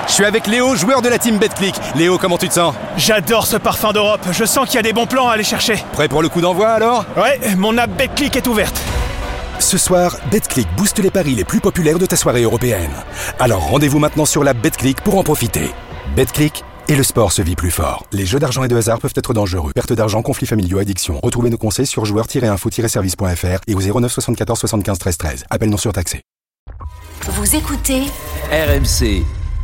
Je suis avec Léo, joueur de la team Betclic. Léo, comment tu te sens? J'adore ce parfum d'Europe, je sens qu'il y a des bons plans à aller chercher. Prêt pour le coup d'envoi alors? Ouais, mon app Betclic est ouverte. Ce soir, Betclic booste les paris les plus populaires de ta soirée européenne. Alors rendez-vous maintenant sur l'app Betclic pour en profiter. Betclic, et le sport se vit plus fort. Les jeux d'argent et de hasard peuvent être dangereux. Perte d'argent, conflits familiaux, addiction. Retrouvez nos conseils sur joueurs-info-service.fr et au 09 74 75 13 13. Appel non surtaxé. Vous écoutez RMC.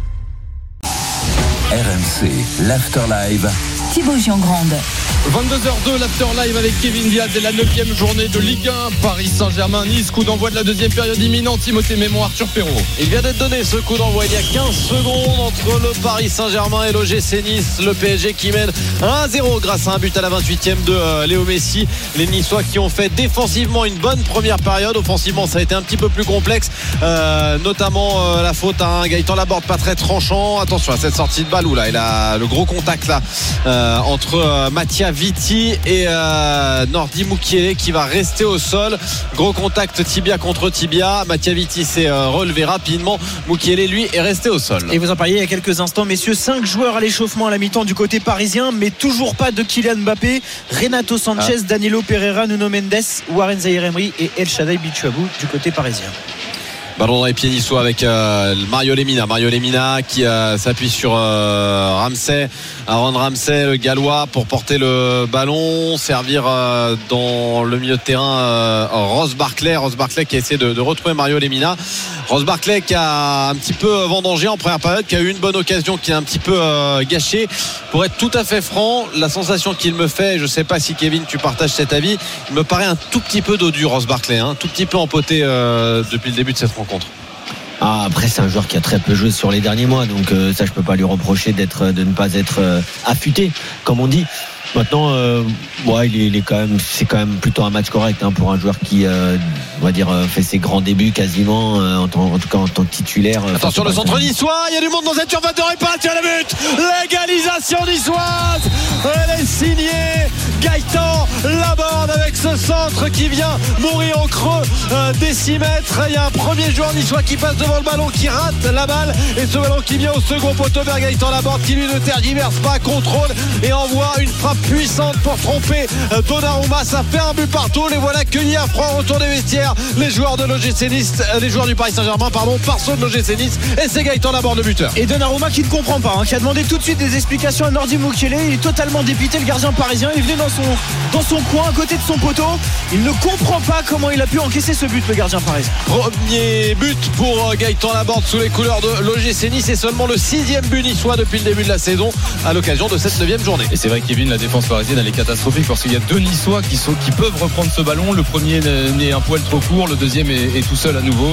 RMC, l'After Live. Thibaut Giangrande. 22h02, l'After Live avec Kevin Diaz et la 9e journée de Ligue 1. Paris Saint-Germain-Nice, coup d'envoi de la deuxième période imminente. Timothée Mémon, Arthur Perrault. Il vient d'être donné ce coup d'envoi il y a 15 secondes entre le Paris Saint-Germain et l'OGC Nice. Le PSG qui mène 1-0 grâce à un but à la 28e de Léo Messi. Les Niçois qui ont fait défensivement une bonne première période. Offensivement, ça a été un petit peu plus complexe, notamment la faute à un Gaëtan Laborde pas très tranchant. Attention à cette sortie de balle où là il a le gros contact là entre Mathia Viti et Nordi Mukiele qui va rester au sol. Gros contact tibia contre tibia. Mathia Viti s'est relevé rapidement. Mukiele lui est resté au sol. Et vous en parliez il y a quelques instants, messieurs, 5 joueurs à l'échauffement à la mi-temps du côté parisien, mais toujours pas de Kylian Mbappé, Renato Sanchez, Danilo Pereira, Nuno Mendes, Warren Zaïre-Emery et El Shaddai Bichabou du côté parisien. Ballon dans les pieds niçois avec Mario Lemina qui s'appuie sur Ramsey, Aaron Ramsey, le gallois, pour porter le ballon, servir dans le milieu de terrain Ross Barkley qui a essayé de retrouver Mario Lemina. Ross Barkley qui a un petit peu vendangé en première période, qui a eu une bonne occasion qui a un petit peu gâché. Pour être tout à fait franc, la sensation qu'il me fait, je ne sais pas si Kevin tu partages cet avis, il me paraît un tout petit peu dodu Ross Barkley, un tout petit peu empoté depuis le début de cette rencontre. Après c'est un joueur qui a très peu joué sur les derniers mois, donc ça je peux pas lui reprocher de ne pas être affûté comme on dit. Maintenant c'est quand même plutôt un match correct pour un joueur qui on va dire fait ses grands débuts quasiment en tout cas en tant que titulaire. Attention le centre niçois, il y a du monde dans cette surface de réparation à la but. L'égalisation niçoise, elle est signée Gaëtan Laborde avec ce centre qui vient mourir en creux des 6 mètres. Il y a un premier joueur niçois qui passe devant le ballon, qui rate la balle, et ce ballon qui vient au second poteau vers Gaëtan Laborde qui lui ne tergiverse pas, contrôle et envoie une frappe puissante pour tromper Donnarumma. Ça fait un but partout. Les voilà cueillis à froid au retour des vestiaires, les joueurs de l'OGC Nice, les joueurs du Paris Saint-Germain par ceux de l'OGC Nice, et c'est Gaëtan Laborde le buteur. Et Donnarumma qui ne comprend pas, qui a demandé tout de suite des explications à Nordi Mukiele. Il est totalement dépité, le gardien parisien. Il est venu dans son coin à côté de son poteau. Il ne comprend pas comment il a pu encaisser ce but, le gardien parisien. Premier but pour Gaëtan Laborde sous les couleurs de l'OGC Nice, et seulement le 6e but niçois depuis le début de la saison à l'occasion de cette 9e journée. Et c'est vrai, Kevin, la défense parisienne elle est catastrophique parce qu'il y a 2 Niçois qui peuvent reprendre ce ballon. Le premier n'est un poil trop court, le deuxième est tout seul à nouveau.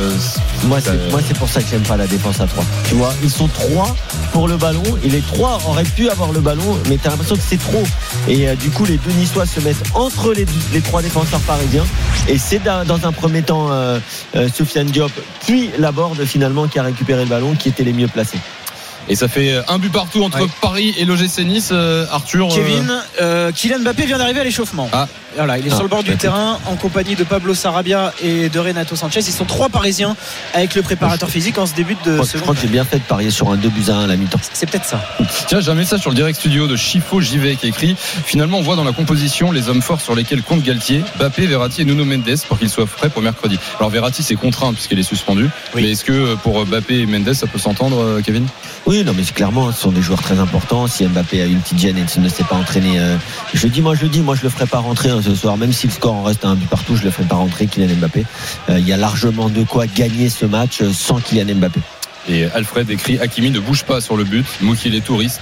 Moi c'est pour ça que j'aime pas la défense à 3. Tu vois, ils sont 3 pour le ballon et les 3 auraient pu avoir le ballon, mais t'as l'impression que c'est trop. Et du coup les 2 Niçois se mettent entre les 3 défenseurs parisiens, et c'est dans un premier temps Sofiane Diop puis Laborde finalement qui a récupéré le ballon, qui était les mieux placés. Et ça fait un but partout entre Paris et l'OGC Nice. Arthur, Kevin, Kylian Mbappé vient d'arriver à l'échauffement. Voilà, il est sur le bord du terrain en compagnie de Pablo Sarabia et de Renato Sanchez. Ils sont 3 Parisiens avec le préparateur physique en ce début de Je crois que j'ai bien fait de parier sur un 2-1 à la mi-temps. C'est peut-être ça. Tiens, j'ai un message sur le direct studio de Chifo JV qui écrit: finalement on voit dans la composition les hommes forts sur lesquels compte Galtier, Mbappé, Verratti et Nuno Mendes, pour qu'ils soient frais pour mercredi. Alors Verratti c'est contraint puisqu'il est suspendu, mais est-ce que pour Mbappé et Mendes ça peut s'entendre, Kevin? Oui, non mais c'est clairement, ce sont des joueurs très importants. Si Mbappé a une petite gêne et ne s'est pas entraîné, je le ferai pas rentrer ce soir, même si le score en reste à un but partout, je le ferai pas rentrer Kylian Mbappé. Il y a largement de quoi gagner ce match sans Kylian Mbappé. Et Alfred écrit: Hakimi ne bouge pas sur le but, Mukiele est touriste.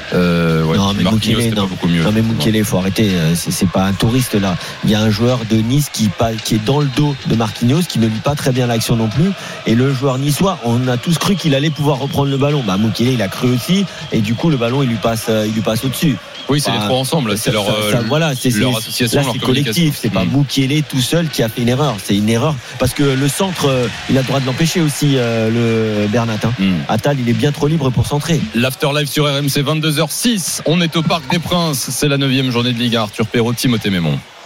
Non mais Mukiele, il faut arrêter, c'est pas un touriste là. Il y a un joueur de Nice qui est dans le dos de Marquinhos, qui ne lit pas très bien l'action non plus, et le joueur niçois, on a tous cru qu'il allait pouvoir reprendre le ballon. Mukiele il a cru aussi, et du coup le ballon il lui passe au-dessus. Oui, c'est les 3 ensemble, c'est leur association, là, leur c'est collectif, c'est pas Mukiele tout seul qui a fait une erreur, c'est une erreur parce que le centre, il a le droit de l'empêcher aussi, le Bernat. Attal, il est bien trop libre pour centrer. L'After Live sur RMC, 22h06, on est au Parc des Princes, c'est la 9e journée de Ligue 1. Arthur Perrault, Timothée Mémon.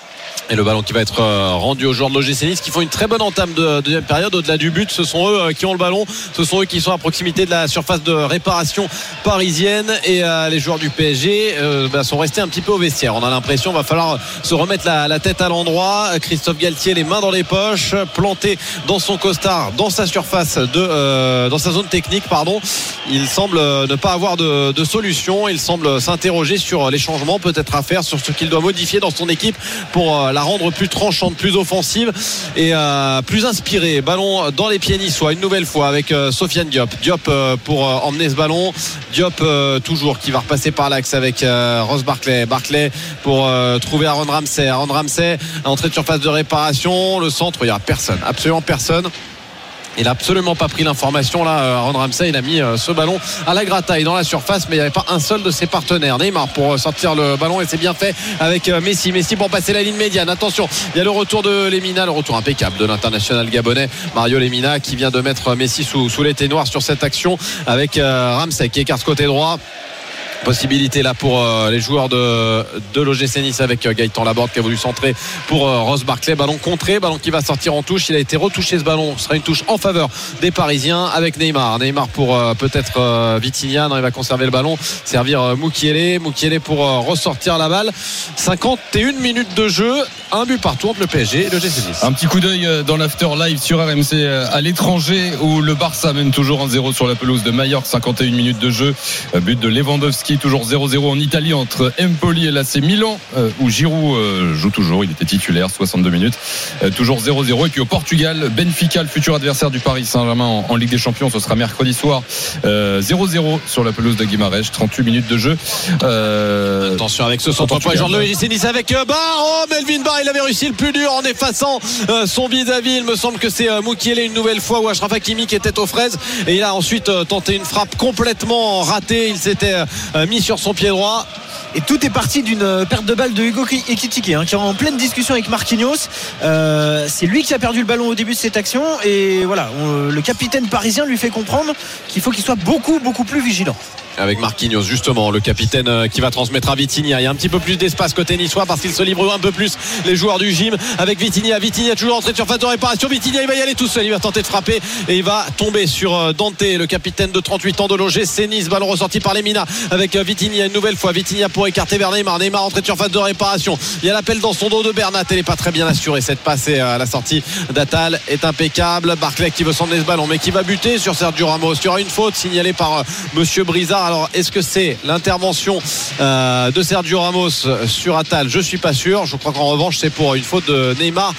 Et le ballon qui va être rendu aux joueurs de l'OGC Nice qui font une très bonne entame de deuxième période. Au-delà du but, ce sont eux qui ont le ballon, ce sont eux qui sont à proximité de la surface de réparation parisienne. Et les joueurs du PSG sont restés un petit peu au vestiaire. On a l'impression qu'il va falloir se remettre la tête à l'endroit. Christophe Galtier, les mains dans les poches, planté dans son costard, dans sa surface dans sa zone technique, pardon. Il semble ne pas avoir de solution. Il semble s'interroger sur les changements peut-être à faire, sur ce qu'il doit modifier dans son équipe pour la rendre plus tranchante, plus offensive et plus inspirée. Ballon dans les pieds niçois une nouvelle fois avec Sofiane Diop pour emmener ce ballon. Diop toujours qui va repasser par l'axe avec Ross Barclay pour trouver Aaron Ramsey, entrée de surface de réparation, le centre, il n'y a personne, absolument personne. Il n'a absolument pas pris l'information là. Aaron Ramsey, il a mis ce ballon à la grataille dans la surface, mais il n'y avait pas un seul de ses partenaires. Neymar pour sortir le ballon et c'est bien fait avec Messi pour passer la ligne médiane. Attention, il y a le retour de Lemina, le retour impeccable de l'international gabonais Mario Lemina qui vient de mettre Messi sous l'éteignoir sur cette action avec Ramsey qui écarte côté droit. Possibilité là pour les joueurs de l'OGC Nice avec Gaëtan Laborde qui a voulu centrer pour Ross Barclay. Ballon contré, ballon qui va sortir en touche. Il a été retouché ce ballon. Ce sera une touche en faveur des Parisiens avec Neymar pour peut-être Vitinha. Non, il va conserver le ballon. Servir Mukiele pour ressortir la balle. 51 minutes de jeu. Un but partout entre le PSG et l'OGC Nice. Un petit coup d'œil dans l'after live sur RMC à l'étranger où le Barça mène toujours 1-0 sur la pelouse de Majorque. 51 minutes de jeu. But de Lewandowski. Toujours 0-0 en Italie entre Empoli et l'AC Milan où Giroud joue toujours, il était titulaire 62 minutes, toujours 0-0. Et puis au Portugal, Benfica, le futur adversaire du Paris Saint-Germain en Ligue des Champions, ce sera mercredi soir, 0-0 sur la pelouse de Guimarães, 38 minutes de jeu. Attention avec ce centre pour les joueurs de l'OGC Nice avec Melvin Barr, il avait réussi le plus dur en effaçant son vis-à-vis. Il me semble que c'est Mukiele une nouvelle fois ou Achraf Hakimi qui était aux fraises et il a ensuite tenté une frappe complètement ratée. Il s'était mis sur son pied droit. Et tout est parti d'une perte de balle de Hugo Ekitike qui est en pleine discussion avec Marquinhos. C'est lui qui a perdu le ballon au début de cette action et voilà, le capitaine parisien lui fait comprendre qu'il faut qu'il soit beaucoup plus vigilant. Avec Marquinhos justement, le capitaine qui va transmettre à Vitinha. Il y a un petit peu plus d'espace côté niçois parce qu'il se livre un peu plus les joueurs du gym avec Vitinha toujours entrée de surface de réparation. Vitinha il va y aller tout seul, il va tenter de frapper et il va tomber sur Dante, le capitaine de 38 ans de l'OGC Nice. Ballon ressorti par Lemina avec Vitinha une nouvelle fois. Vitinha pour écarter vers Neymar entrée de surface de réparation. Il y a l'appel dans son dos de Bernat, elle n'est pas très bien assurée cette passe et la sortie d'Atal est impeccable. Barclay qui veut s'emmener ce ballon mais qui va buter sur Sergio Ramos. Il y aura une faute signalée par Monsieur Brizard. Alors est-ce que c'est l'intervention de Sergio Ramos sur Atal? Je suis pas sûr. Je crois qu'en revanche c'est pour une faute de Neymar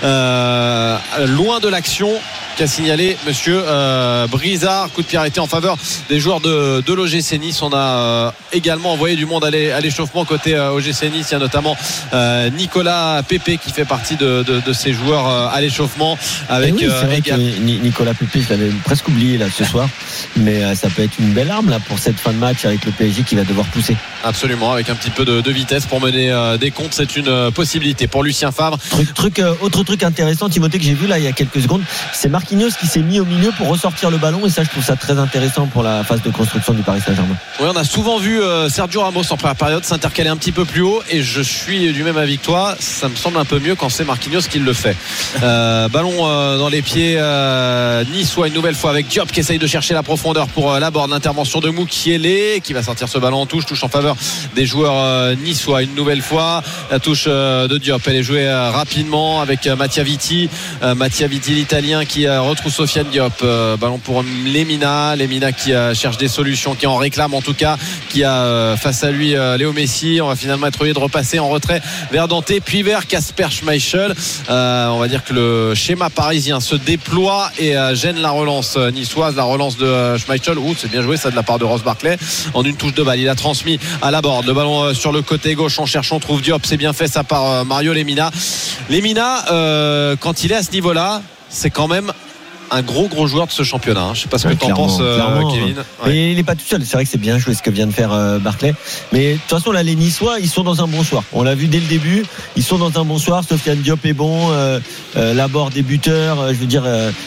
loin de l'action qu'a signalé monsieur Brizard. Coup de pied arrêté en faveur des joueurs de l'OGC Nice. On a également envoyé du monde à l'échauffement côté OGC Nice. Il y a notamment Nicolas Pepe qui fait partie de ces joueurs à l'échauffement avec Nicolas Pepe, je l'avais presque oublié là ce soir, mais ça peut être une belle arme là pour cette fin de match avec le PSG qui va devoir pousser. Absolument, avec un petit peu de vitesse pour mener des comptes, c'est une possibilité pour Lucien Favre. Autre truc intéressant, Timothée, que j'ai vu là il y a quelques secondes, c'est Marquinhos qui s'est mis au milieu pour ressortir le ballon et ça je trouve ça très intéressant pour la phase de construction du Paris Saint-Germain. Oui, on a souvent vu Sergio Ramos en première période s'intercaler un petit peu plus haut et je suis du même avis que toi, ça me semble un peu mieux quand c'est Marquinhos qui le fait. Ballon dans les pieds niçois une nouvelle fois avec Diop qui essaye de chercher la profondeur pour Laborde. L'intervention de Mukiele qui va sortir ce ballon en touche en faveur des joueurs niçois une nouvelle fois. La touche de Diop, elle est jouée rapidement avec Mattia Vitti l'italien qui retrouve Sofiane Diop. Ballon pour Lemina qui cherche des solutions, qui en réclame en tout cas, qui a face à lui Léo Messi. On va finalement être obligé de repasser en retrait vers Dante puis vers Kasper Schmeichel. On va dire que le schéma parisien se déploie et gêne la relance niçoise, la relance de Schmeichel. C'est bien joué ça de la part de Ross Barclay en une touche de balle. Il a transmis à Laborde, le ballon sur le côté gauche, on cherche, on trouve Diop, c'est bien fait ça par Mario Lemina, quand il est à ce niveau là c'est quand même un gros joueur de ce championnat. Je sais pas ce que tu en penses, Kevin. Mais il n'est pas tout seul. C'est vrai que c'est bien joué ce que vient de faire Barclay. Mais de toute façon, là, les Niçois, ils sont dans un bon soir. On l'a vu dès le début. Ils sont dans un bon soir. Sofiane Diop est bon. Laborde débuteur. Je veux dire,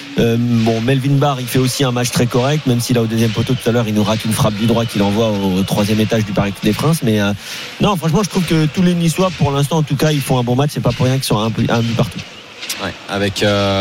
Melvin Barr, il fait aussi un match très correct, même s'il a au deuxième poteau tout à l'heure, il nous rate une frappe du droit qu'il envoie au 3e étage du Parc des Princes. Mais non, franchement, je trouve que tous les Niçois, pour l'instant, en tout cas, ils font un bon match. C'est pas pour rien qu'ils sont un but partout. Ouais, avec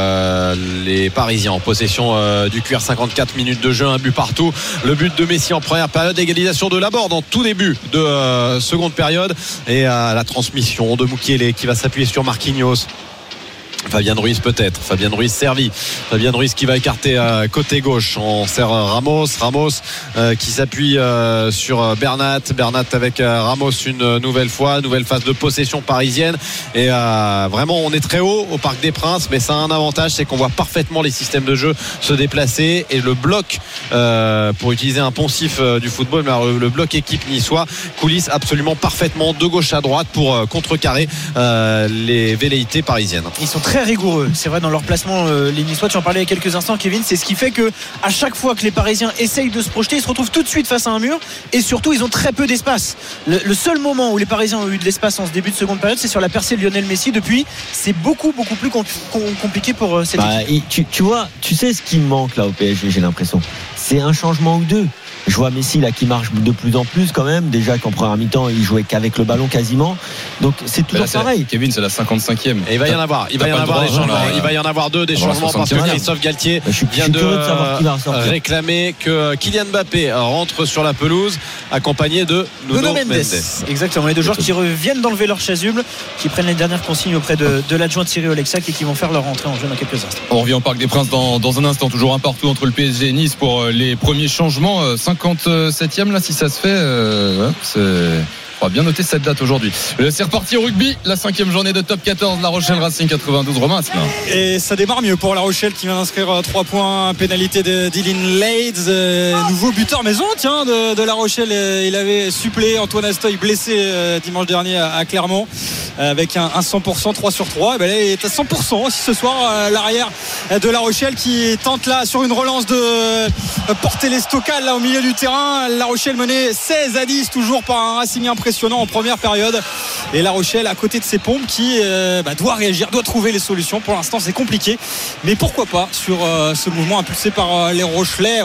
les Parisiens en possession du cuir, 54 minutes de jeu, un but partout. Le but de Messi en première période, égalisation de Laborde en tout début de seconde période, et la transmission de Mukiele qui va s'appuyer sur Marquinhos. Fabien Ruiz peut-être, Fabien Ruiz servi, Fabien Ruiz qui va écarter côté gauche, on sert Ramos qui s'appuie sur Bernat avec Ramos une nouvelle phase de possession parisienne, et vraiment on est très haut au Parc des Princes, mais ça a un avantage, c'est qu'on voit parfaitement les systèmes de jeu se déplacer, et le bloc, pour utiliser un poncif du football, mais le bloc équipe niçois coulisse absolument parfaitement de gauche à droite pour contrecarrer les velléités parisiennes. Ils sont très rigoureux, c'est vrai, dans leur placement, les Niçois. Tu en parlais il y a quelques instants, Kevin. C'est ce qui fait que à chaque fois que les Parisiens essayent de se projeter, ils se retrouvent tout de suite face à un mur, et surtout ils ont très peu d'espace. Le seul moment où les Parisiens ont eu de l'espace en ce début de seconde période, c'est sur la percée de Lionel Messi. Depuis, c'est beaucoup plus compliqué pour cette équipe. Tu vois, tu sais ce qui me manque là au PSG, j'ai l'impression, c'est un changement ou deux. Je vois Messi là qui marche de plus en plus quand même. Déjà qu'en première mi-temps il jouait qu'avec le ballon quasiment. Donc c'est toujours pareil. Kevin, c'est la 55e. Et il va y en avoir des changements. Il va y en avoir deux des changements, parce que Christophe Galtier vient de réclamer que Kylian Mbappé rentre sur la pelouse accompagné de Nuno Mendes. Exactement, les deux joueurs qui reviennent d'enlever leur chasuble, qui prennent les dernières consignes auprès de l'adjoint Thierry Olexac et qui vont faire leur entrée en jeu dans quelques instants. On revient au Parc des Princes dans un instant. Toujours un partout entre le PSG et Nice pour les premiers changements. 57e là, si ça se fait, on va bien noter cette date aujourd'hui. C'est reparti au rugby, la 5e journée de top 14, La Rochelle Racing 92. Romain, et ça démarre mieux pour La Rochelle qui vient d'inscrire 3 points, pénalité de Dylan Lades, nouveau buteur maison de La Rochelle. Il avait suppléé Antoine Astoy, blessé dimanche dernier à Clermont, avec un 100%, 3 sur 3. Et ben là, il est à 100% aussi ce soir, l'arrière de La Rochelle qui tente là sur une relance de porter les Stockals là au milieu du terrain. La Rochelle menée 16-10 toujours par un Racing impressionnant en première période, et La Rochelle à côté de ses pompes qui doit réagir, doit trouver les solutions. Pour l'instant c'est compliqué, mais pourquoi pas sur ce mouvement impulsé par les Rochelais.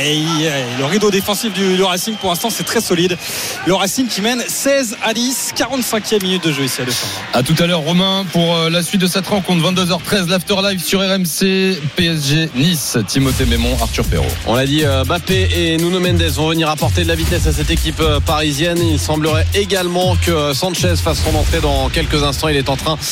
Le rideau défensif du Racing pour l'instant c'est très solide. Le Racing qui mène 16-10, 45e minute de jeu ici à Alexandre. À tout à l'heure Romain pour la suite de cette rencontre. 22h13, l'After Live sur RMC, PSG Nice. Timothée Mémon, Arthur Perrault. On l'a dit, Mbappé et Nuno Mendes vont venir apporter de la vitesse à cette équipe parisienne. Il semblerait également que Sanchez fasse son entrée dans quelques instants. Il est en train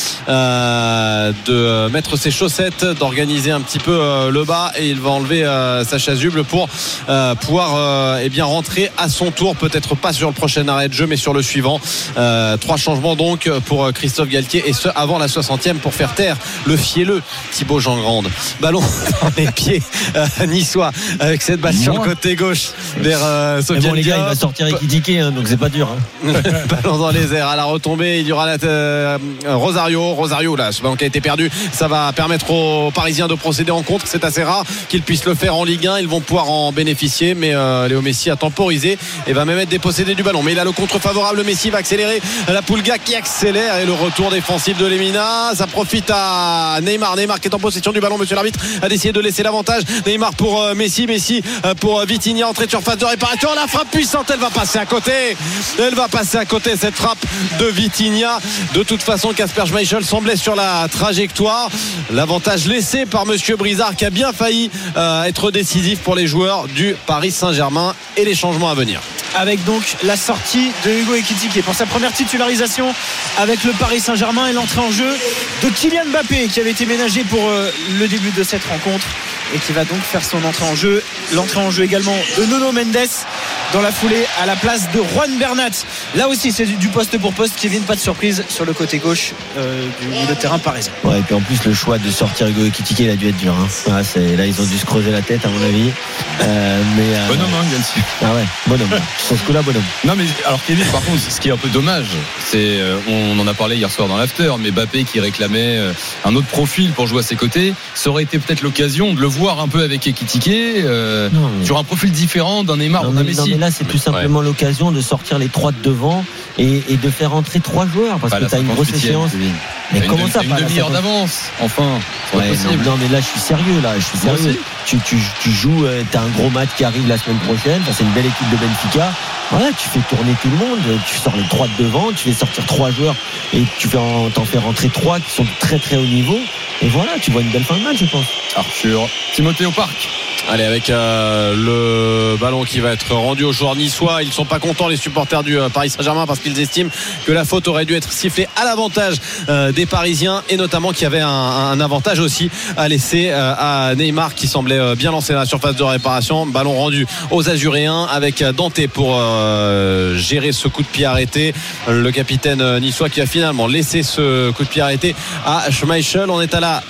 de mettre ses chaussettes, d'organiser un petit peu le bas, et il va enlever sa chasuble pour pouvoir rentrer à son tour, peut-être pas sur le prochain arrêt de jeu mais sur le suivant. 3 changements donc pour Christophe Galtier, et ce avant la 60e, pour faire taire le fielleux Thibaut Jean-Grande. Ballon dans les pieds niçois avec cette balle sur le côté gauche vers Sofiane les gars, Diop. il va sortir équidiqué, donc c'est pas dur. Ballon dans les airs, à la retombée il y aura Rosario là, ce ballon qui a été perdu, ça va permettre aux Parisiens de procéder en contre. C'est assez rare qu'ils puissent le faire en Ligue 1, ils vont pouvoir en bénéficier, mais Léo Messi a temporisé et va même être dépossédé du ballon, mais il a le contre favorable. Messi va accélérer, la Pulga qui accélère, et le retour défensif de Lemina, ça profite à Neymar qui est en possession du ballon. Monsieur l'arbitre a décidé de laisser l'avantage. Neymar pour Messi pour Vitinha, entrée de surface de réparation, la frappe puissante, elle va passer à côté, cette frappe de Vitinha. De toute façon, Kasper Schmeichel semblait sur la trajectoire. L'avantage laissé par Monsieur Brizard, qui a bien failli être décisif pour les joueurs du Paris Saint-Germain, et les changements à venir. Avec donc la sortie de Hugo Ekitike pour sa première titularisation avec le Paris Saint-Germain, et l'entrée en jeu de Kylian Mbappé qui avait été ménagé pour le début de cette rencontre et qui va donc faire son entrée en jeu. L'entrée en jeu également de Nuno Mendes dans la foulée à la place de Juan Bernat. Là aussi c'est du poste pour poste. Kevin, pas de surprise sur le côté gauche du milieu de terrain parisien. Ouais, et puis en plus le choix de sortir Hugo Ekitike, il a dû être dur, hein. Là ils ont dû se creuser la tête à mon avis. Bonhomme, hein, Galtier. Ah ouais, bonhomme. Sur ce coup-là, bonhomme. Non mais alors Kevin, par contre, ce qui est un peu dommage, c'est on en a parlé hier soir dans l'after, mais Mbappé qui réclamait un autre profil pour jouer à ses côtés, ça aurait été peut-être l'occasion de le voir un peu avec Ekitike sur un profil différent d'un Neymar ou d'un Messi. Non mais là c'est tout simplement l'occasion de sortir les 3 de devant et de faire entrer 3 joueurs parce que tu as une grosse échéance. Mais comment ça, une demi-heure d'avance, enfin, c'est possible. Non mais là je suis sérieux. Tu joues, t'as un gros match qui arrive la semaine prochaine, c'est une belle équipe de Benfica. Voilà, tu fais tourner tout le monde, tu sors les 3 de devant, tu fais sortir 3 joueurs et t'en fais rentrer 3 qui sont très très haut niveau. Et voilà, tu vois une belle fin de match, je pense. Arthur, Timothée au parc. Allez, avec le ballon qui va être rendu aux joueurs niçois. Ils ne sont pas contents, les supporters du Paris Saint-Germain, parce qu'ils estiment que la faute aurait dû être sifflée à l'avantage des Parisiens, et notamment qu'il y avait un avantage aussi à laisser à Neymar qui semblait bien lancé dans la surface de réparation. Ballon rendu aux Azuréens avec Dante pour gérer ce coup de pied arrêté. Le capitaine niçois qui a finalement laissé ce coup de pied arrêté à Schmeichel. On est à la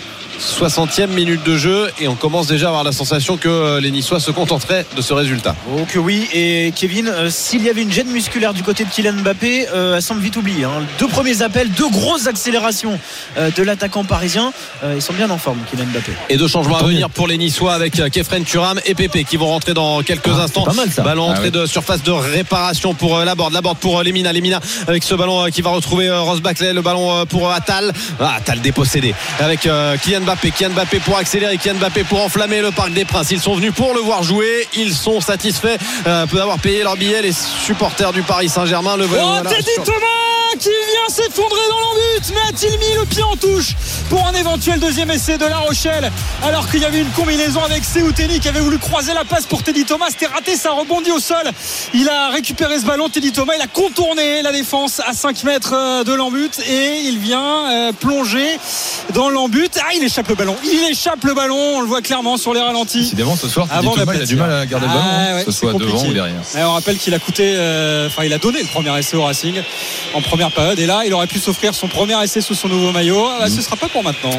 60e minute de jeu et on commence déjà à avoir la sensation que les Niçois se contenteraient de ce résultat. Oh que oui. Et Kevin, s'il y avait une gêne musculaire du côté de Kylian Mbappé, elle semble vite oubliée, hein. 2 premiers appels, 2 grosses accélérations de l'attaquant parisien. Ils sont bien en forme, Kylian Mbappé. Et 2 changements à venir pour les Niçois avec Kefren Thuram et Pépé qui vont rentrer dans quelques instants. Pas mal, ça. Ballon entrée de surface de réparation pour Laborde pour Lemina avec ce ballon qui va retrouver Ross Barkley. Le ballon pour Attal dépossédé avec Kylian Mbappé pour accélérer, Kylian Mbappé pour enflammer le Parc des Princes. Ils sont venus pour le voir jouer, ils sont satisfaits d'avoir payé leur billet, les supporters du Paris Saint-Germain. Teddy Thomas qui vient s'effondrer dans l'embut, mais a-t-il mis le pied en touche pour un éventuel deuxième essai de La Rochelle, alors qu'il y avait une combinaison avec Seouteni qui avait voulu croiser la passe pour Teddy Thomas, c'était raté, ça rebondit au sol. Il a récupéré ce ballon, Teddy Thomas, il a contourné la défense à 5 mètres de l'embut et il vient plonger dans l'embut. Il échappe le ballon, on le voit clairement sur les ralentis. Décidément ce soir Teddy Thomas il a du mal à garder le ballon, que ce soit devant ou derrière. On rappelle qu'il a il a donné le premier essai au Racing en première période, et là il aurait pu s'offrir son premier essai sous son nouveau maillot. Ce sera pas pour maintenant.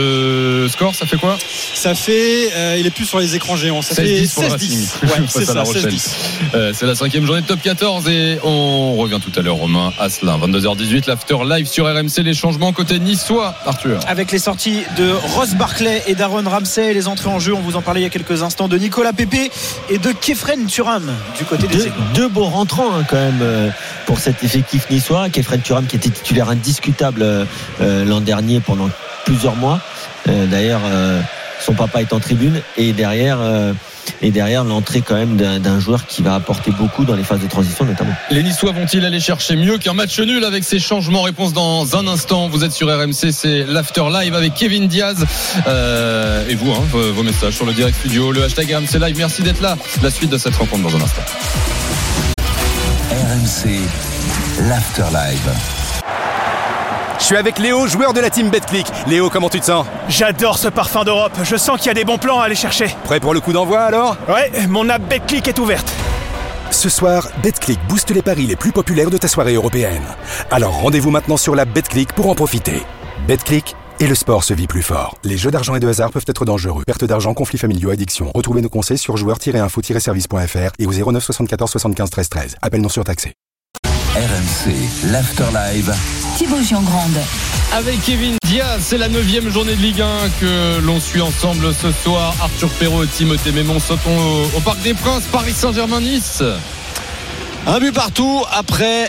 Le score, ça fait quoi? Ça fait il est plus sur les écrans géants, ça 16-10 fait 16-10. C'est ça, 16-10. C'est la 5e journée de top 14 et on revient tout à l'heure, Romain Asselin, 22h18, l'after live sur RMC. Les changements côté niçois, Arthur, avec les sorties de Ross Barkley et d'Aaron Ramsey, les entrées en jeu, on vous en parlait il y a quelques instants, de Nicolas Pépé et de Kefren Thuram du côté des Aiglons. 2 beaux rentrants quand même pour cet effectif niçois. Kefren Thuram qui était titulaire indiscutable l'an dernier pendant plusieurs mois. D'ailleurs son papa est en tribune, et derrière l'entrée quand même d'un joueur qui va apporter beaucoup dans les phases de transition notamment. Les Niçois vont-ils aller chercher mieux qu'un match nul avec ces changements? Réponse dans un instant. Vous êtes sur RMC, c'est l'After Live avec Kevin Diaz et vous, vos messages sur le direct studio, le hashtag RMC Live. Merci d'être là. La suite de cette rencontre dans un instant. RMC, l'After Live. Je suis avec Léo, joueur de la team Betclic. Léo, comment tu te sens? J'adore ce parfum d'Europe, je sens qu'il y a des bons plans à aller chercher. Prêt pour le coup d'envoi alors? Ouais, mon app Betclic est ouverte. Ce soir, Betclic booste les paris les plus populaires de ta soirée européenne. Alors rendez-vous maintenant sur l'app Betclic pour en profiter. Betclic, et le sport se vit plus fort. Les jeux d'argent et de hasard peuvent être dangereux. Perte d'argent, conflits familiaux, addiction. Retrouvez nos conseils sur joueurs-info-service.fr et au 09 74 75 13 13. Appel non surtaxé. RMC, l'After Live. Thibaut Giangrande. Avec Kevin Diaz, c'est la 9e journée de Ligue 1 que l'on suit ensemble ce soir. Arthur Perrault et Timothée Mémon sautons au Parc des Princes, Paris Saint-Germain-Nice. Un but partout après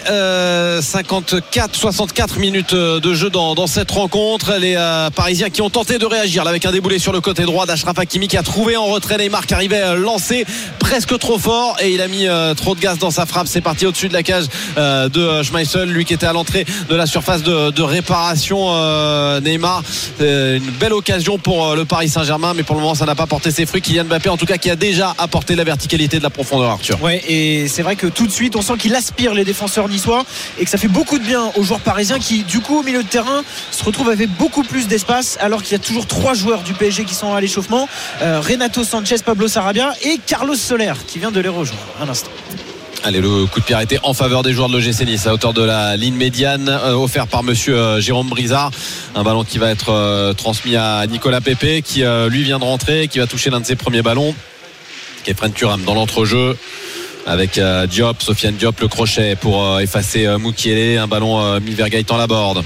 64 minutes de jeu dans cette rencontre. Les Parisiens qui ont tenté de réagir là, avec un déboulé sur le côté droit d'Achraf Hakimi qui a trouvé en retrait Neymar qui arrivait lancé presque trop fort et il a mis trop de gaz dans sa frappe. C'est parti au-dessus de la cage de Schmeichel, lui qui était à l'entrée de la surface de réparation. Neymar, une belle occasion pour le Paris Saint-Germain, mais pour le moment ça n'a pas porté ses fruits. Kylian Mbappé en tout cas qui a déjà apporté la verticalité de la profondeur, Arthur. Ouais, et c'est vrai que tout de suite on sent qu'il aspire les défenseurs niçois et que ça fait beaucoup de bien aux joueurs parisiens qui du coup au milieu de terrain se retrouvent avec beaucoup plus d'espace, alors qu'il y a toujours 3 joueurs du PSG qui sont à l'échauffement, Renato Sanchez, Pablo Sarabia et Carlos Soler qui vient de les rejoindre un instant. Allez, le coup de pied arrêté en faveur des joueurs de l'OGC Nice à hauteur de la ligne médiane, offert par monsieur Jérôme Brizard. Un ballon qui va être transmis à Nicolas Pepe qui lui vient de rentrer, qui va toucher l'un de ses premiers ballons. Kefren Turam dans l'entrejeu avec Diop, Sofiane Diop, le crochet pour effacer Mukiele. Un ballon mis vers Gaëtan Laborde.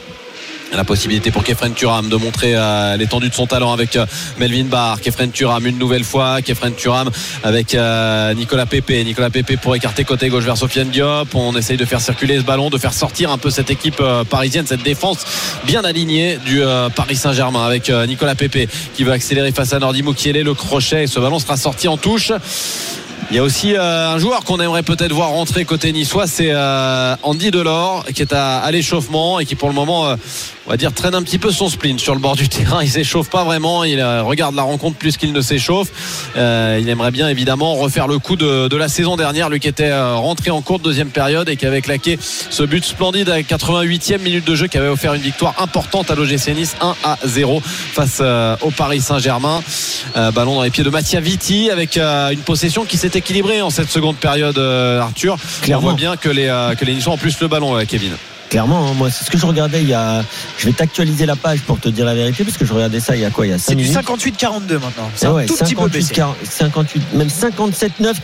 La possibilité pour Kefren Turam de montrer l'étendue de son talent avec Melvin Barr. Kefren Turam une nouvelle fois. Kefren Turam avec Nicolas Pepe pour écarter côté gauche vers Sofiane Diop. On essaye de faire circuler ce ballon, de faire sortir un peu cette équipe parisienne, cette défense bien alignée du Paris Saint-Germain avec Nicolas Pepe qui va accélérer face à Nordi Mukiele, le crochet, et ce ballon sera sorti en touche. Il y a aussi un joueur qu'on aimerait peut-être voir rentrer côté niçois, c'est Andy Delors qui est à l'échauffement et qui pour le moment on va dire traîne un petit peu son spleen sur le bord du terrain. Il s'échauffe pas vraiment, il regarde la rencontre plus qu'il ne s'échauffe. Il aimerait bien évidemment refaire le coup de la saison dernière, lui qui était rentré en cours de deuxième période et qui avait claqué ce but splendide à la 88e minute de jeu, qui avait offert une victoire importante à l'OGC Nice 1-0 face au Paris Saint-Germain. Ballon dans les pieds de Mattia Vitti avec une possession qui s'est équilibrée en cette seconde période, Arthur. Clairement. On voit bien que les Niçois ont plus le ballon, Kevin. Clairement, moi c'est ce que je regardais je vais t'actualiser la page pour te dire la vérité, parce que je regardais ça il y a 5 c'est minutes. C'est du 58-42 maintenant. C'est un tout petit peu baissé. 58, même 57-9,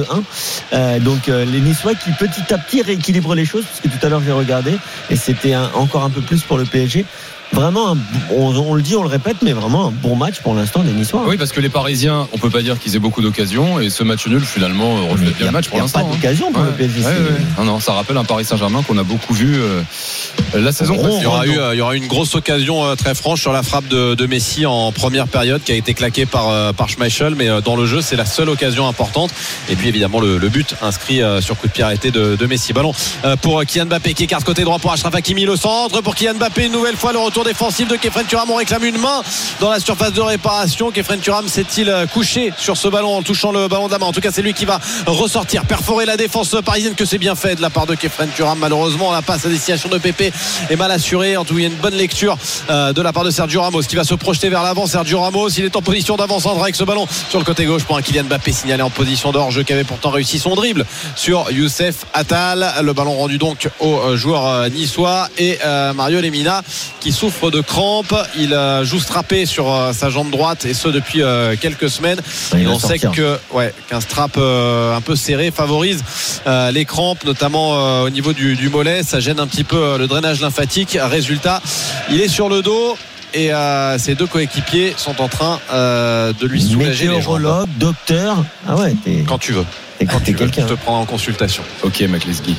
42-1. Donc les Niçois qui petit à petit rééquilibrent les choses, parce que tout à l'heure j'ai regardé et c'était encore un peu plus pour le PSG. Vraiment, on le dit, on le répète, mais vraiment un bon match pour l'instant des Niçois. Oui, parce que les Parisiens, on peut pas dire qu'ils aient beaucoup d'occasions, et ce match nul finalement reflète bien le match pour l'instant. Il n'y a pas d'occasion pour le PSG. Non, ça rappelle un Paris Saint-Germain qu'on a beaucoup vu la saison précédente. Il y aura une grosse occasion très franche sur la frappe de Messi en première période qui a été claquée par Schmeichel, mais dans le jeu c'est la seule occasion importante. Et puis évidemment le but inscrit sur coup de pied arrêté de Messi. Ballon pour Kylian Mbappé qui écarte côté droit pour Achraf Hakimi, le centre pour Kylian Mbappé, une nouvelle fois le retour défensif de Kefren Turam. On réclame une main dans la surface de réparation. Kefren Turam s'est-il couché sur ce ballon en touchant le ballon de la main? En tout cas c'est lui qui va ressortir, perforer la défense parisienne, que c'est bien fait de la part de Kefren Turam. Malheureusement la passe à destination de Pepe est mal assurée. En tout cas il y a une bonne lecture de la part de Sergio Ramos qui va se projeter vers l'avant. Sergio Ramos, il est en position d'avant-centre avec ce ballon sur le côté gauche pour un Kylian Mbappé signalé en position de hors-jeu, qui avait pourtant réussi son dribble sur Youssef Attal. Le ballon rendu donc au joueur niçois, et Mario Lemina qui souffre de crampes. Il joue strappé sur sa jambe droite, et ce depuis quelques semaines. Et on sait qu'un strap un peu serré favorise les crampes, notamment au niveau du mollet. Ça gêne un petit peu le drainage lymphatique. Résultat, il est sur le dos, et ses deux coéquipiers sont en train de lui soulager les jambes. Météorologue, docteur, quand tu veux. Et quand t'es quelqu'un, je te prends en consultation. Ok, McLesky.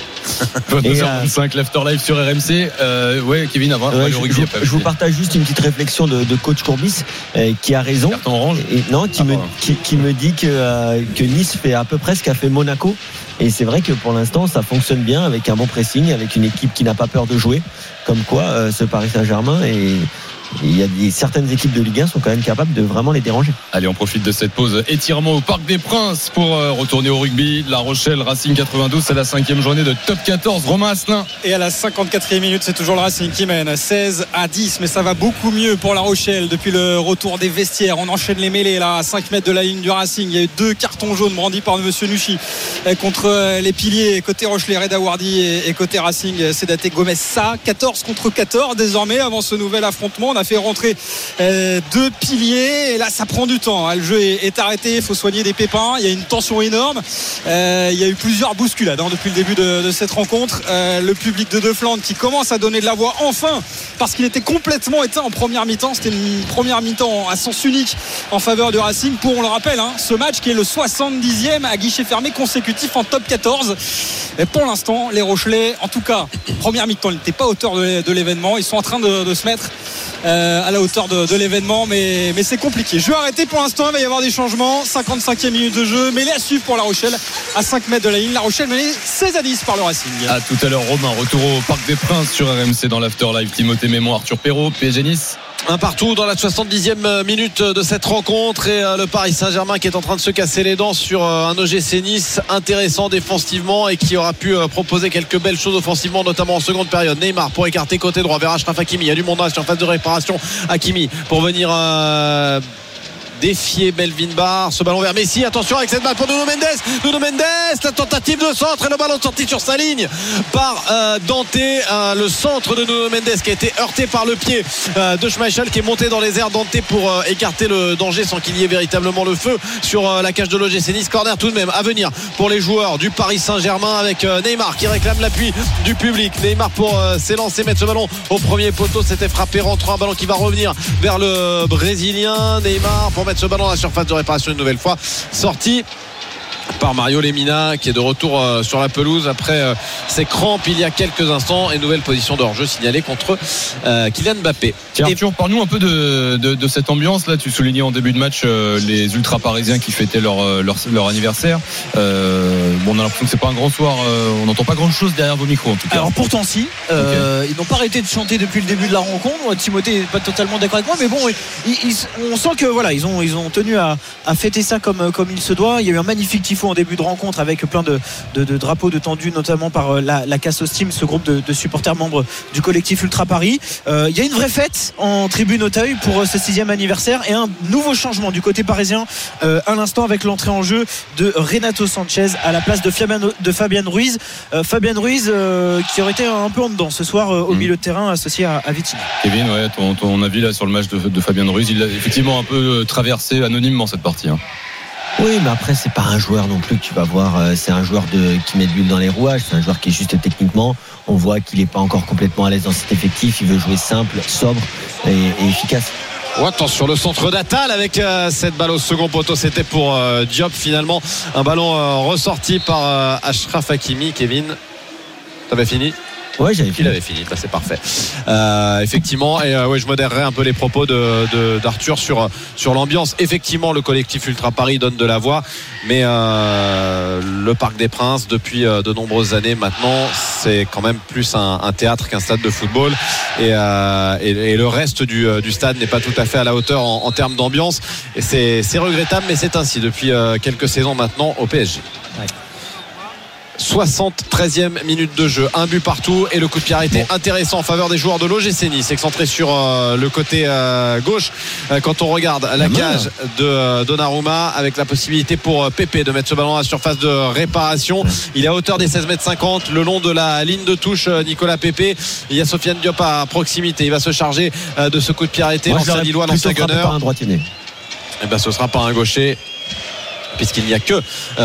22h35, l'After Live sur RMC. Kevin, avant le rugby. Je vous partage juste une petite réflexion de coach Courbis qui a raison. Carton orange. Qui me dit que Nice fait à peu près ce qu'a fait Monaco. Et c'est vrai que pour l'instant ça fonctionne bien, avec un bon pressing, avec une équipe qui n'a pas peur de jouer. Comme quoi ce Paris Saint-Germain, et il y a certaines équipes de Ligue 1 sont quand même capables de vraiment les déranger. Allez, on profite de cette pause étirement au Parc des Princes pour retourner au rugby. La Rochelle Racing 92, c'est la 5e journée de Top 14. Romain Asselin. Et à la 54e minute, c'est toujours le Racing qui mène 16-10, mais ça va beaucoup mieux pour la Rochelle depuis le retour des vestiaires. On enchaîne les mêlées là à 5 mètres de la ligne du Racing. Il y a eu 2 cartons jaunes brandis par monsieur Nuchy contre les piliers côté Rochelais, Reda Wardi, et côté Racing Sédaté Gomez. Ça 14 contre 14 désormais avant ce nouvel affrontement. On a fait rentrer 2 piliers, et là ça prend du temps. Le jeu est arrêté, il faut soigner des pépins, il y a une tension énorme. Il y a eu plusieurs bousculades depuis le début de cette rencontre. Le public de Flandre qui commence à donner de la voix enfin, parce qu'il était complètement éteint en première mi-temps. C'était une première mi-temps à sens unique en faveur du Racing pour, on le rappelle, ce match qui est le 70e à guichet fermé consécutif en top 14. Et pour l'instant les Rochelais, en tout cas première mi-temps, n'étaient pas à hauteur de l'événement. Ils sont en train de se mettre à la hauteur de l'événement, mais c'est compliqué. Jeu arrêté pour l'instant, il va y avoir des changements. 55e minute de jeu, mais à suivre pour la Rochelle à 5 mètres de la ligne. La Rochelle menée 16-10 par le Racing. À tout à l'heure, Romain. Retour au Parc des Princes sur RMC dans l'After Live. Timothée Mémon, Arthur Perrault, PSG Nice. Un partout dans la 70e minute de cette rencontre, et le Paris Saint-Germain qui est en train de se casser les dents sur un OGC Nice intéressant défensivement, et qui aura pu proposer quelques belles choses offensivement, notamment en seconde période. Neymar pour écarter côté droit vers Achraf Hakimi. Il y a du monde sur phase de réparation. Hakimi pour venir défier Melvin Barr. Ce ballon vers Messi. Attention avec cette balle pour Nuno Mendes. la tentative de centre et le ballon sorti sur sa ligne par Dante, le centre de Nuno Mendes qui a été heurté par le pied de Schmeichel qui est monté dans les airs. Dante pour écarter le danger sans qu'il y ait véritablement le feu sur la cage de l'OGC Nice. Corner tout de même à venir pour les joueurs du Paris Saint-Germain avec Neymar qui réclame l'appui du public. Neymar pour s'élancer, mettre ce ballon au premier poteau, c'était frappé rentrant, un ballon qui va revenir vers le Brésilien. Neymar pour mettre ce ballon à la surface de réparation une nouvelle fois, sorti par Mario Lemina qui est de retour sur la pelouse après ses crampes il y a quelques instants, et nouvelle position de hors-jeu signalée contre Kylian Mbappé. Tiens, Arthur, parle-nous un peu de cette ambiance là. Tu soulignais en début de match les ultra parisiens qui fêtaient leur anniversaire. On a l'impression que c'est pas un grand soir, on n'entend pas grand chose derrière vos micros en tout cas. Alors pourtant si ils n'ont pas arrêté de chanter depuis le début de la rencontre. Timothée n'est pas totalement d'accord avec moi, mais bon, on sent que voilà, ils ont tenu à fêter ça comme il se doit. Il y a eu un magnifique tifo en début de rencontre avec plein de drapeaux de tendus, notamment par la Cassos Team, ce groupe de supporters membres du collectif Ultra Paris. Il y a une vraie fête en tribune Auteuil pour ce 6e anniversaire, et un nouveau changement du côté parisien à l'instant avec l'entrée en jeu de Renato Sanchez à la place de Fabian Ruiz. Fabian Ruiz qui aurait été un peu en dedans ce soir au milieu de terrain associé à Vitinha. Kevin, ouais, ton avis là sur le match de Fabian Ruiz, il a effectivement un peu traversé anonymement cette partie. Oui, mais après c'est pas un joueur non plus que tu vas voir, c'est un joueur qui met de l'huile dans les rouages, c'est un joueur qui est juste techniquement, on voit qu'il n'est pas encore complètement à l'aise dans cet effectif, il veut jouer simple, sobre et efficace. Oh, attention, le centre d'Attal avec cette balle au second poteau, c'était pour Diop finalement, un ballon ressorti par Achraf Hakimi. Kevin, t'avais fini? Ouais, j'avais fini. Il avait fini, c'est parfait. Effectivement, et je modérerai un peu les propos d'Arthur sur l'ambiance. Effectivement, le collectif Ultra Paris donne de la voix, mais le Parc des Princes, depuis de nombreuses années maintenant, c'est quand même plus un théâtre qu'un stade de football, et le reste du stade n'est pas tout à fait à la hauteur en termes d'ambiance, et c'est regrettable, mais c'est ainsi depuis quelques saisons maintenant au PSG. Ouais. 73e minute de jeu, un but partout, et le coup de pied arrêté intéressant en faveur des joueurs de l'OGC Nice, excentré sur le côté gauche quand on regarde la cage de Donnarumma, avec la possibilité pour Pépé de mettre ce ballon à la surface de réparation. Il est à hauteur des 16,50 m, le long de la ligne de touche. Nicolas Pépé, il y a Sofiane Diop à proximité, il va se charger de ce coup de pied arrêté. L'ancien Lillois, l'ancien Gunner. Et ben ce sera pas un gaucher, puisqu'il n'y a que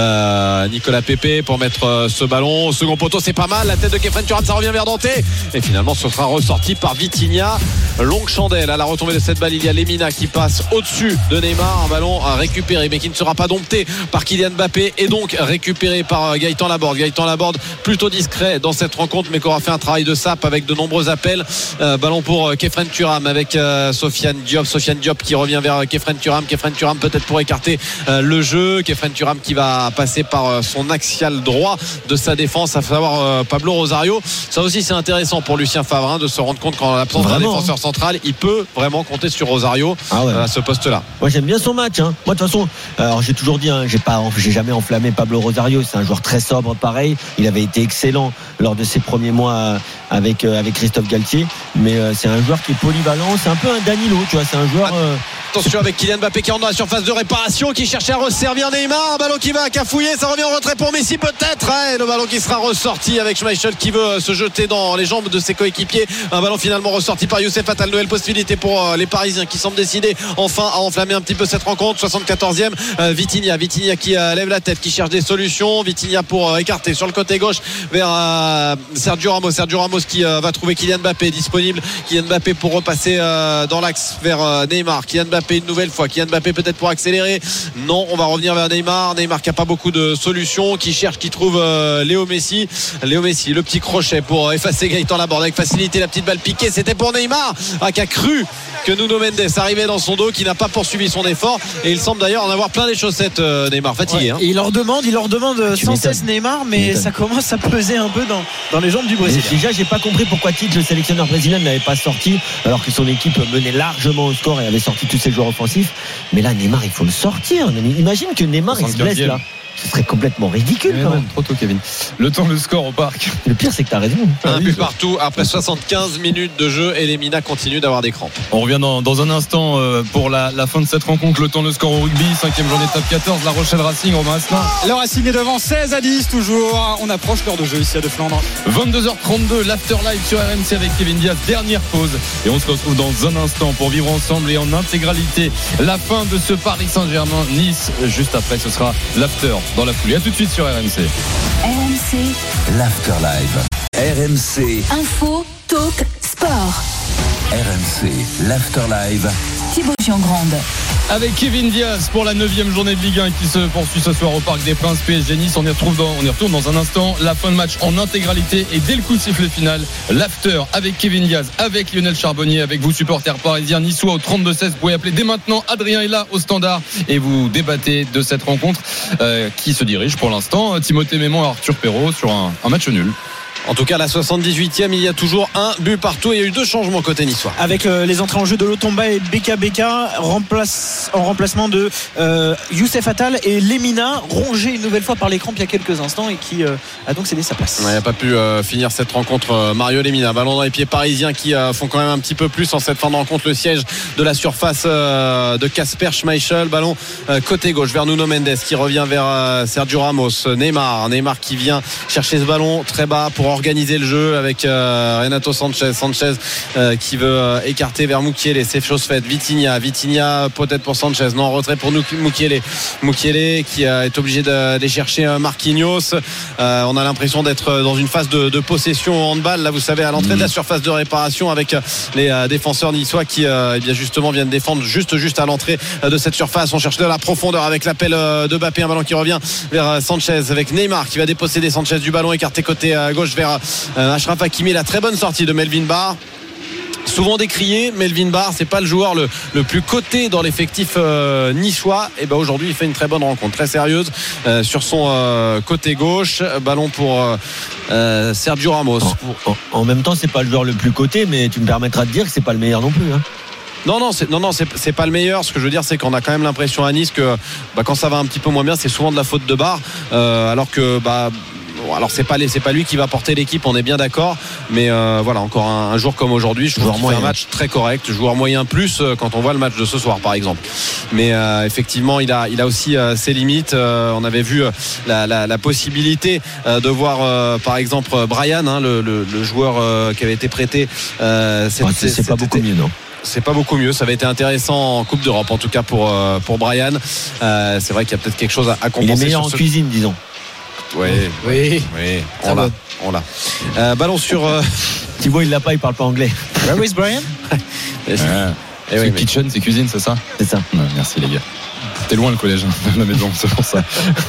Nicolas Pépé pour mettre ce ballon au second poteau. C'est pas mal, la tête de Kefren Turam, ça revient vers Dante, et finalement ce sera ressorti par Vitinha. Longue chandelle à la retombée de cette balle, il y a Lemina qui passe au-dessus de Neymar, un ballon à récupérer mais qui ne sera pas dompté par Kylian Mbappé, et donc récupéré par Gaëtan Laborde, plutôt discret dans cette rencontre, mais qui aura fait un travail de sape avec de nombreux appels. Ballon pour Kefren Turam avec Sofiane Diop qui revient vers Kefren Turam peut-être pour écarter le jeu. Kefren Turam qui va passer par son axial droit de sa défense, à savoir Pablo Rosario. Ça aussi c'est intéressant pour Lucien Favre de se rendre compte qu'en l'absence d'un défenseur central, il peut vraiment compter sur Rosario à ce poste-là. Moi j'aime bien son match. Moi de toute façon, alors j'ai toujours dit, j'ai jamais enflammé Pablo Rosario. C'est un joueur très sobre, pareil. Il avait été excellent lors de ses premiers mois avec Christophe Galtier, mais c'est un joueur qui est polyvalent. C'est un peu un Danilo, tu vois. C'est un joueur. Attention avec Kylian Mbappé qui rentre dans la surface de réparation, qui cherchait à resservir Neymar, un ballon qui va cafouiller, ça revient en retrait pour Messi peut-être, et le ballon qui sera ressorti avec Schmeichel qui veut se jeter dans les jambes de ses coéquipiers. Un ballon finalement ressorti par Youssef Attal. Nouvelle possibilité pour les Parisiens qui semblent décidés enfin à enflammer un petit peu cette rencontre. 74e, Vitinha qui lève la tête, qui cherche des solutions. Vitinha pour écarter sur le côté gauche vers Sergio Ramos qui va trouver Kylian Mbappé disponible. Kylian Mbappé pour repasser dans l'axe vers Neymar. Kylian Mbappé une nouvelle fois, Kylian Mbappé peut-être pour accélérer, non, on va revenir vers Neymar qui a pas beaucoup de solutions, qui trouve Léo Messi, le petit crochet pour effacer Gaëtan Laborde avec facilité, la petite balle piquée, c'était pour Neymar qui a cru que Nuno Mendes arrivait dans son dos, qui n'a pas poursuivi son effort, et il semble d'ailleurs en avoir plein les chaussettes, Neymar, fatigué. Et il leur demande sans cesse Neymar, mais ça commence à peser un peu dans les jambes du Brésil. Déjà j'ai pas compris pourquoi Tite, le sélectionneur brésilien, n'avait pas sorti alors que son équipe menait largement au score et avait sorti tous ses joueurs offensifs. Mais là Neymar il faut le sortir. Imagine que Neymar il se blesse là, Ce serait complètement ridicule quand même. Trop tôt, Kevin. Le score au parc. Le pire, c'est que t'as raison. Un but partout après 75 minutes de jeu et les Mina continuent d'avoir des crampes. On revient dans un instant pour la fin de cette rencontre. Le score au rugby, 5e journée top 14, La Rochelle Racing, Romain Asselin. Le Racing est devant 16-10 toujours. On approche l'heure de jeu ici à De Flandre. 22h32, l'After Live sur RMC avec Kevin Diaz. Dernière pause et on se retrouve dans un instant pour vivre ensemble et en intégralité la fin de ce Paris Saint-Germain-Nice. Juste après, ce sera l'After dans la foulée. A tout de suite sur RMC. RMC, l'After Live. RMC. info, talk, sport. RMC, l'After Live. Thibaut Giangrande. Avec Kevin Diaz pour la 9e journée de Ligue 1 qui se poursuit ce soir au Parc des Princes. PSG Nice, on y retourne dans un instant. La fin de match en intégralité et dès le coup de sifflet final, l'After avec Kevin Diaz, avec Lionel Charbonnier, avec vous supporters parisiens niçois au 32-16. Vous pouvez appeler dès maintenant. Adrien est là au standard et vous débattez de cette rencontre qui se dirige pour l'instant. Timothée Mémon et Arthur Perrault sur un match nul. En tout cas, la 78e, il y a toujours un but partout. Il y a eu 2 changements côté niçois. Avec les entrées en jeu de Lotomba et Beka en remplacement de Youssef Attal et Lemina, rongé une nouvelle fois par les crampes il y a quelques instants et qui a donc cédé sa place. Il n'a pas pu finir cette rencontre. Mario Lemina, ballon dans les pieds parisiens qui font quand même un petit peu plus en cette fin de rencontre. Le siège de la surface de Kasper Schmeichel. Ballon côté gauche vers Nuno Mendes qui revient vers Sergio Ramos. Neymar qui vient chercher ce ballon très bas pour organiser le jeu avec Renato Sanchez qui veut écarter vers Mukiele. C'est chose faite. Vitinha peut-être pour Sanchez, non, retrait pour Mukiele qui est obligé d'aller chercher Marquinhos. On a l'impression d'être dans une phase de possession en handball, là vous savez, à l'entrée de la surface de réparation avec les défenseurs niçois qui bien justement viennent défendre juste à l'entrée de cette surface. On cherche de la profondeur avec l'appel de Mbappé, un ballon qui revient vers Sanchez avec Neymar qui va déposséder Sanchez du ballon, écarté côté gauche vers Achraf Hakimi. La très bonne sortie de Melvin Barr, souvent décrié. Melvin Barr, c'est pas le joueur le plus coté dans l'effectif niçois, et ben aujourd'hui il fait une très bonne rencontre, très sérieuse sur son côté gauche. Ballon pour Sergio Ramos. En même temps, c'est pas le joueur le plus coté, mais tu me permettras de dire que c'est pas le meilleur non plus, hein. Non, c'est pas le meilleur. Ce que je veux dire, c'est qu'on a quand même l'impression à Nice que quand ça va un petit peu moins bien, c'est souvent de la faute de Barr, alors que alors c'est pas lui qui va porter l'équipe, on est bien d'accord, mais voilà, encore un jour comme aujourd'hui, je trouve qu'il fait un match très correct, joueur moyen plus quand on voit le match de ce soir par exemple, mais effectivement il a aussi ses limites. On avait vu la possibilité de voir par exemple Brian, le joueur qui avait été prêté, c'est pas beaucoup mieux, non? C'est pas beaucoup mieux. Ça avait été intéressant en Coupe d'Europe en tout cas pour Brian. C'est vrai qu'il y a peut-être quelque chose à compenser. Il est meilleur en cuisine, disons. Oui. On l'a. Ballon sur. Thibaut, il l'a pas, il parle pas anglais. Where is Brian? C'est kitchen, c'est cuisine, c'est ça? C'est ça. Ouais, merci les gars. C'était loin le collège, la maison, c'est pour ça.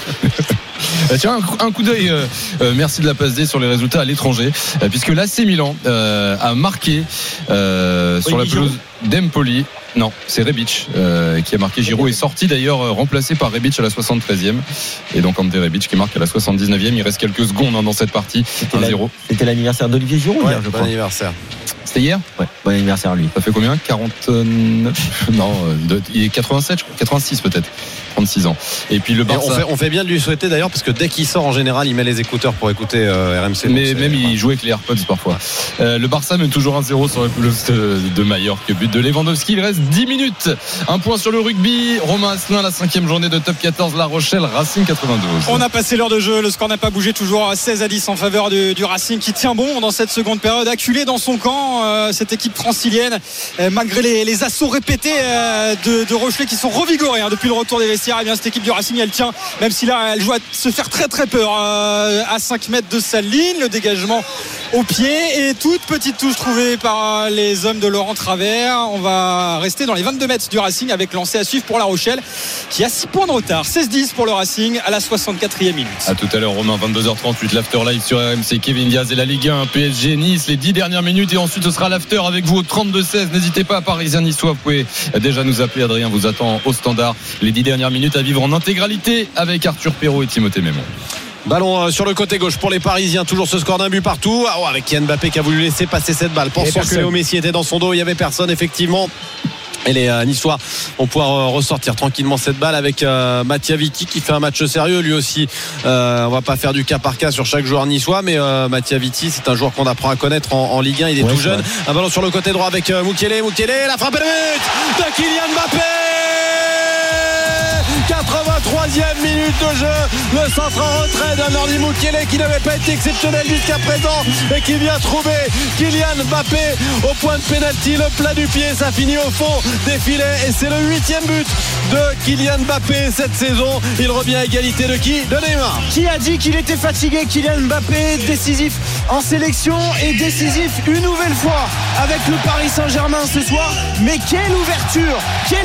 Tiens, un coup d'œil, merci de la passe D sur les résultats à l'étranger, puisque l'AC Milan a marqué sur la pelouse d'Empoli. Non, c'est Rebic qui a marqué. Giroud est sorti d'ailleurs, remplacé par Rebic à la 73e. Et donc Ante Rebic qui marque à la 79e. Il reste quelques secondes dans cette partie. 1-0. C'était l'anniversaire d'Olivier Giroud hier, je crois. Bon anniversaire. C'était hier? Ouais, bon anniversaire à lui. Ça fait combien? 49? Non, il est 87, je crois. 86 peut-être. 36 ans. Et puis le Barça. On fait bien de lui souhaiter d'ailleurs, parce que dès qu'il sort en général, il met les écouteurs pour écouter RMC. Mais même il jouait avec les AirPods parfois. Le Barça mène toujours 1-0 sur la pelouse de Mallorca. But de Lewandowski. Il reste 10 minutes. Un point sur le rugby. Romain Asselin, la 5e journée de top 14. La Rochelle, Racing 92. On a passé l'heure de jeu. Le score n'a pas bougé, toujours à 16-10 en faveur du Racing qui tient bon dans cette seconde période. Acculé dans son camp, cette équipe francilienne, malgré les assauts répétés de Rochelet qui sont revigorés depuis le retour des vestiaires. Et bien cette équipe du Racing, elle tient, même si là elle joue à se faire très très peur à 5 mètres de sa ligne. Le dégagement au pied et toute petite touche trouvée par les hommes de Laurent Travers. On va rester dans les 22 mètres du Racing avec lancé à suivre pour La Rochelle qui a 6 points de retard. 16-10 pour le Racing à la 64e minute. A tout à l'heure Romain, 22h38, l'After Live sur RMC. Kevin Diaz et la Ligue 1, PSG Nice, les 10 dernières minutes, et ensuite ce sera l'After avec vous au 32-16. N'hésitez pas, Parisien niçois, vous pouvez déjà nous appeler. Adrien vous attend au standard. Les 10 dernières minutes à vivre en intégralité avec Arthur Perrault et Timothée Mémon. Ballon sur le côté gauche pour les Parisiens, toujours ce score d'un but partout. Avec Kylian Mbappé qui a voulu laisser passer cette balle, pensant que Léo Messi était dans son dos. Il n'y avait personne effectivement. Et les Niçois vont pouvoir ressortir tranquillement cette balle avec Mattia Vitti qui fait un match sérieux lui aussi. On va pas faire du cas par cas sur chaque joueur niçois, mais Mattia Vitti, c'est un joueur qu'on apprend à connaître en Ligue 1. Il est tout jeune. Un ballon sur le côté droit avec Mukiele, la frappe et le but de Kylian Mbappé. 83e minute de jeu, le centre en retrait d'un Nordi Mukiele qui n'avait pas été exceptionnel jusqu'à présent et qui vient trouver Kylian Mbappé au point de pénalty, le plat du pied, ça finit au fond des filets et c'est le 8e but de Kylian Mbappé cette saison. Il revient à égalité de qui? De Neymar. Qui a dit qu'il était fatigué? Kylian Mbappé, décisif en sélection et décisif une nouvelle fois avec le Paris Saint-Germain ce soir. Mais quelle ouverture